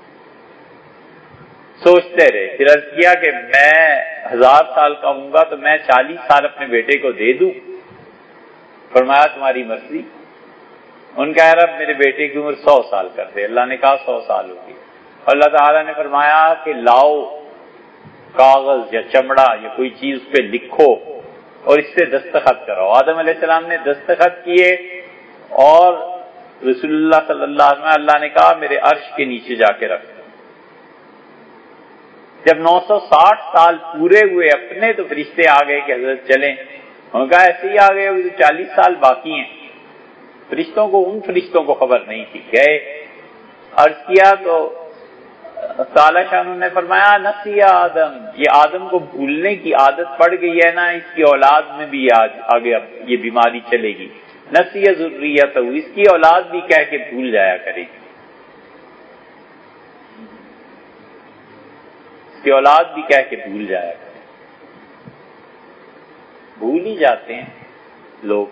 سوچتے رہے، پھر عرض کیا کہ میں 1000 سال کا ہوں گا تو میں 40 سال اپنے بیٹے کو دے دوں؟ فرمایا تمہاری مرضی۔ ان کا رب میرے بیٹے کی عمر 100 سال کر دے۔ اللہ نے کہا 100 سال ہوگی۔ اللہ تعالیٰ نے فرمایا کہ لاؤ کاغذ یا چمڑا یا کوئی چیز اس پہ لکھو اور اس سے دستخط کراؤ۔ آدم علیہ السلام نے دستخط کیے اور رسول اللہ صلی اللہ علیہ وسلم اللہ نے کہا میرے عرش کے نیچے جا کے رکھ۔ جب 960 سال پورے ہوئے اپنے تو فرشتے آ گئے کہ حضرت چلیں۔ انہوں نے کہا ایسے ہی آ گئے، ابھی تو 40 سال باقی ہیں۔ فرشتوں کو ان فرشتوں کو خبر نہیں تھی، گئے عرض کیا تو تعالیٰ شاہ نے فرمایا نسی آدم، یہ آدم کو بھولنے کی عادت پڑ گئی ہے نا، اس کی اولاد میں بھی آگے یہ بیماری چلے گی۔ نسی ذریت، اس کی اولاد بھی کہہ کے بھول جایا کرے گی۔ کی اولاد بھی کہہ کے بھول جایا کرے. بھول ہی جاتے ہیں لوگ،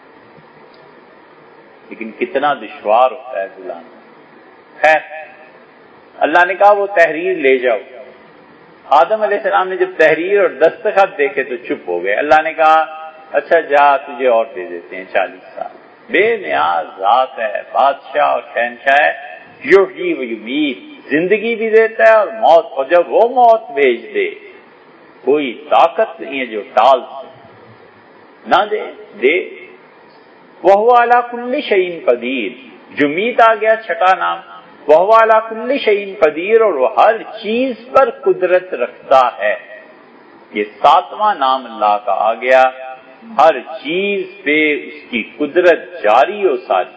لیکن کتنا دشوار ہوتا ہے بھلانا. خیر، اللہ نے کہا وہ تحریر لے جاؤ. آدم علیہ السلام نے جب تحریر اور دستخط دیکھے تو چپ ہو گئے. اللہ نے کہا اچھا جا، تجھے اور دے دیتے ہیں 40 سال. بے نیاز ذات ہے، بادشاہ اور شہنشاہ ہے، یحیی و یمیت، زندگی بھی دیتا ہے اور موت، اور جب وہ موت بھیج دے کوئی طاقت نہیں ہے جو ٹال نہ دے. وَهُوَ عَلَى كُلِّ شَيْءٍ قَدِيرٌ. جمیت آ گیا چھٹا نام. وَهُوَ عَلَى كُلِّ شَيْءٍ قَدِيرٌ، اور وہ ہر چیز پر قدرت رکھتا ہے. یہ 7واں نام اللہ کا آ گیا. ہر چیز پہ اس کی قدرت جاری و ساری.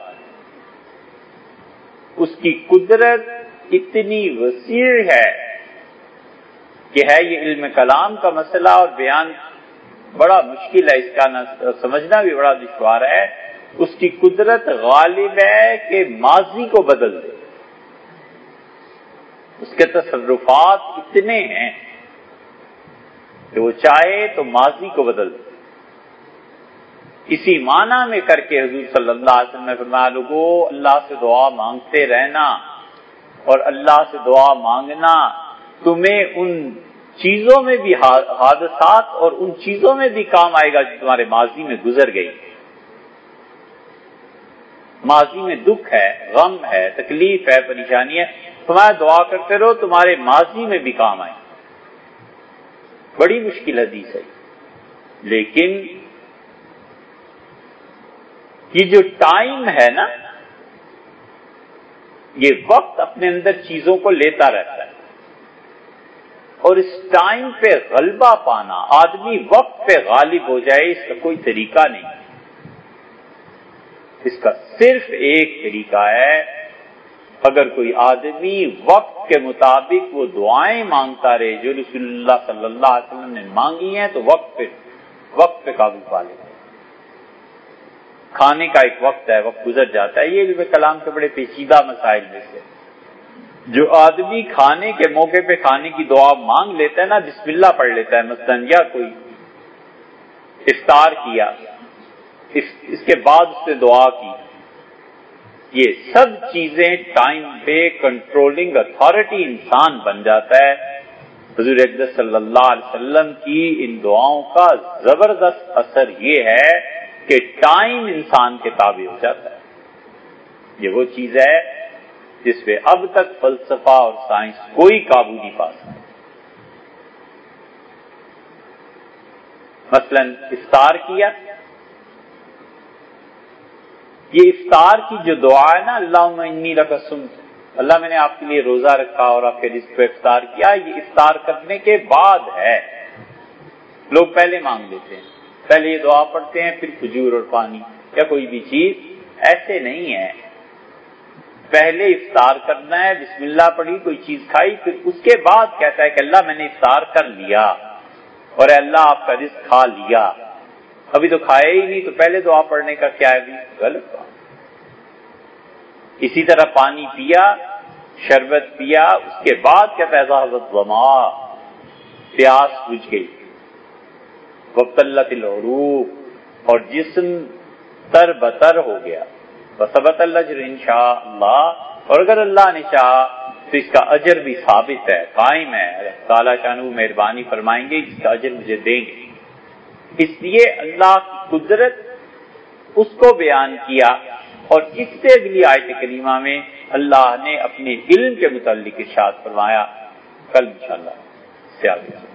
اس کی قدرت اتنی وسیع ہے کہ ہے یہ علم کلام کا مسئلہ اور بیان بڑا مشکل ہے، اس کا سمجھنا بھی بڑا دشوار ہے. اس کی قدرت غالب ہے کہ ماضی کو بدل دے. اس کے تصرفات اتنے ہیں کہ وہ چاہے تو ماضی کو بدل دے. اسی معنی میں کر کے حضور صلی اللہ علیہ وسلم نے فرمایا لوگو اللہ سے دعا مانگتے رہنا، اور اللہ سے دعا مانگنا تمہیں ان چیزوں میں بھی حادثات اور ان چیزوں میں بھی کام آئے گا جو تمہارے ماضی میں گزر گئی. ماضی میں دکھ ہے، غم ہے، تکلیف ہے، پریشانی ہے، تمہارا دعا کرتے رہو تمہارے ماضی میں بھی کام آئے. بڑی مشکل حدیث ہے، لیکن یہ جو ٹائم ہے نا، یہ وقت اپنے اندر چیزوں کو لیتا رہتا ہے، اور اس ٹائم پہ غلبہ پانا، آدمی وقت پہ غالب ہو جائے، اس کا کوئی طریقہ نہیں. اس کا صرف ایک طریقہ ہے، اگر کوئی آدمی وقت کے مطابق وہ دعائیں مانگتا رہے جو رسول اللہ صلی اللہ علیہ وسلم نے مانگی ہیں، تو وقت پہ قابو پا لے. کھانے کا ایک وقت ہے، وقت گزر جاتا ہے. یہ علم کلام کے بڑے پیچیدہ مسائل میں سے جو آدمی کھانے کے موقع پہ کھانے کی دعا مانگ لیتا ہے نا، بسم اللہ پڑھ لیتا ہے مثلاً، یا کوئی افطار کیا، اس کے بعد اس نے دعا کی، یہ سب چیزیں ٹائم پہ کنٹرولنگ اتھارٹی انسان بن جاتا ہے. حضور اقدس صلی اللہ علیہ وسلم کی ان دعاؤں کا زبردست اثر یہ ہے کہ ٹائم انسان کے تابع ہو جاتا ہے. یہ وہ چیز ہے جس پہ اب تک فلسفہ اور سائنس کوئی قابو نہیں پا سکتا. مثلا افطار کیا، یہ افطار کی جو دعا ہے نا، اللہم انی لک صمت، اللہ میں نے آپ کے لیے روزہ رکھا اور آپ کے رزق پہ افطار کیا، یہ افطار کرنے کے بعد ہے. لوگ پہلے مانگ لیتے ہیں، پہلے یہ دعا پڑھتے ہیں پھر کھجور اور پانی یا کوئی بھی چیز. ایسے نہیں ہے. پہلے افطار کرنا ہے، بسم اللہ پڑھی، کوئی چیز کھائی، پھر اس کے بعد کہتا ہے کہ اللہ میں نے افطار کر لیا اور اے اللہ آپ کا رزق کھا لیا. ابھی تو کھایا ہی نہیں، تو پہلے دعا پڑھنے کا کیا ہے؟ بھی غلط بات. اسی طرح پانی پیا، شربت پیا، اس کے بعد کہتا ہے ذهبت الظما، پیاس بجھ گئی، وابتلت العروق، اور جسم تر بتر ہو گیا. وثبت الاجر انشاء اللہ، اور اگر اللہ نے چاہا تو اس کا اجر بھی ثابت ہے، قائم ہے. تعالیٰ شانہ مہربانی فرمائیں گے، اس کا اجر مجھے دیں گے. اس لیے اللہ کی قدرت اس کو بیان کیا، اور اس سے اگلی آیت کریمہ میں اللہ نے اپنے علم کے متعلق ارشاد فرمایا. کل انشاءاللہ سے آگے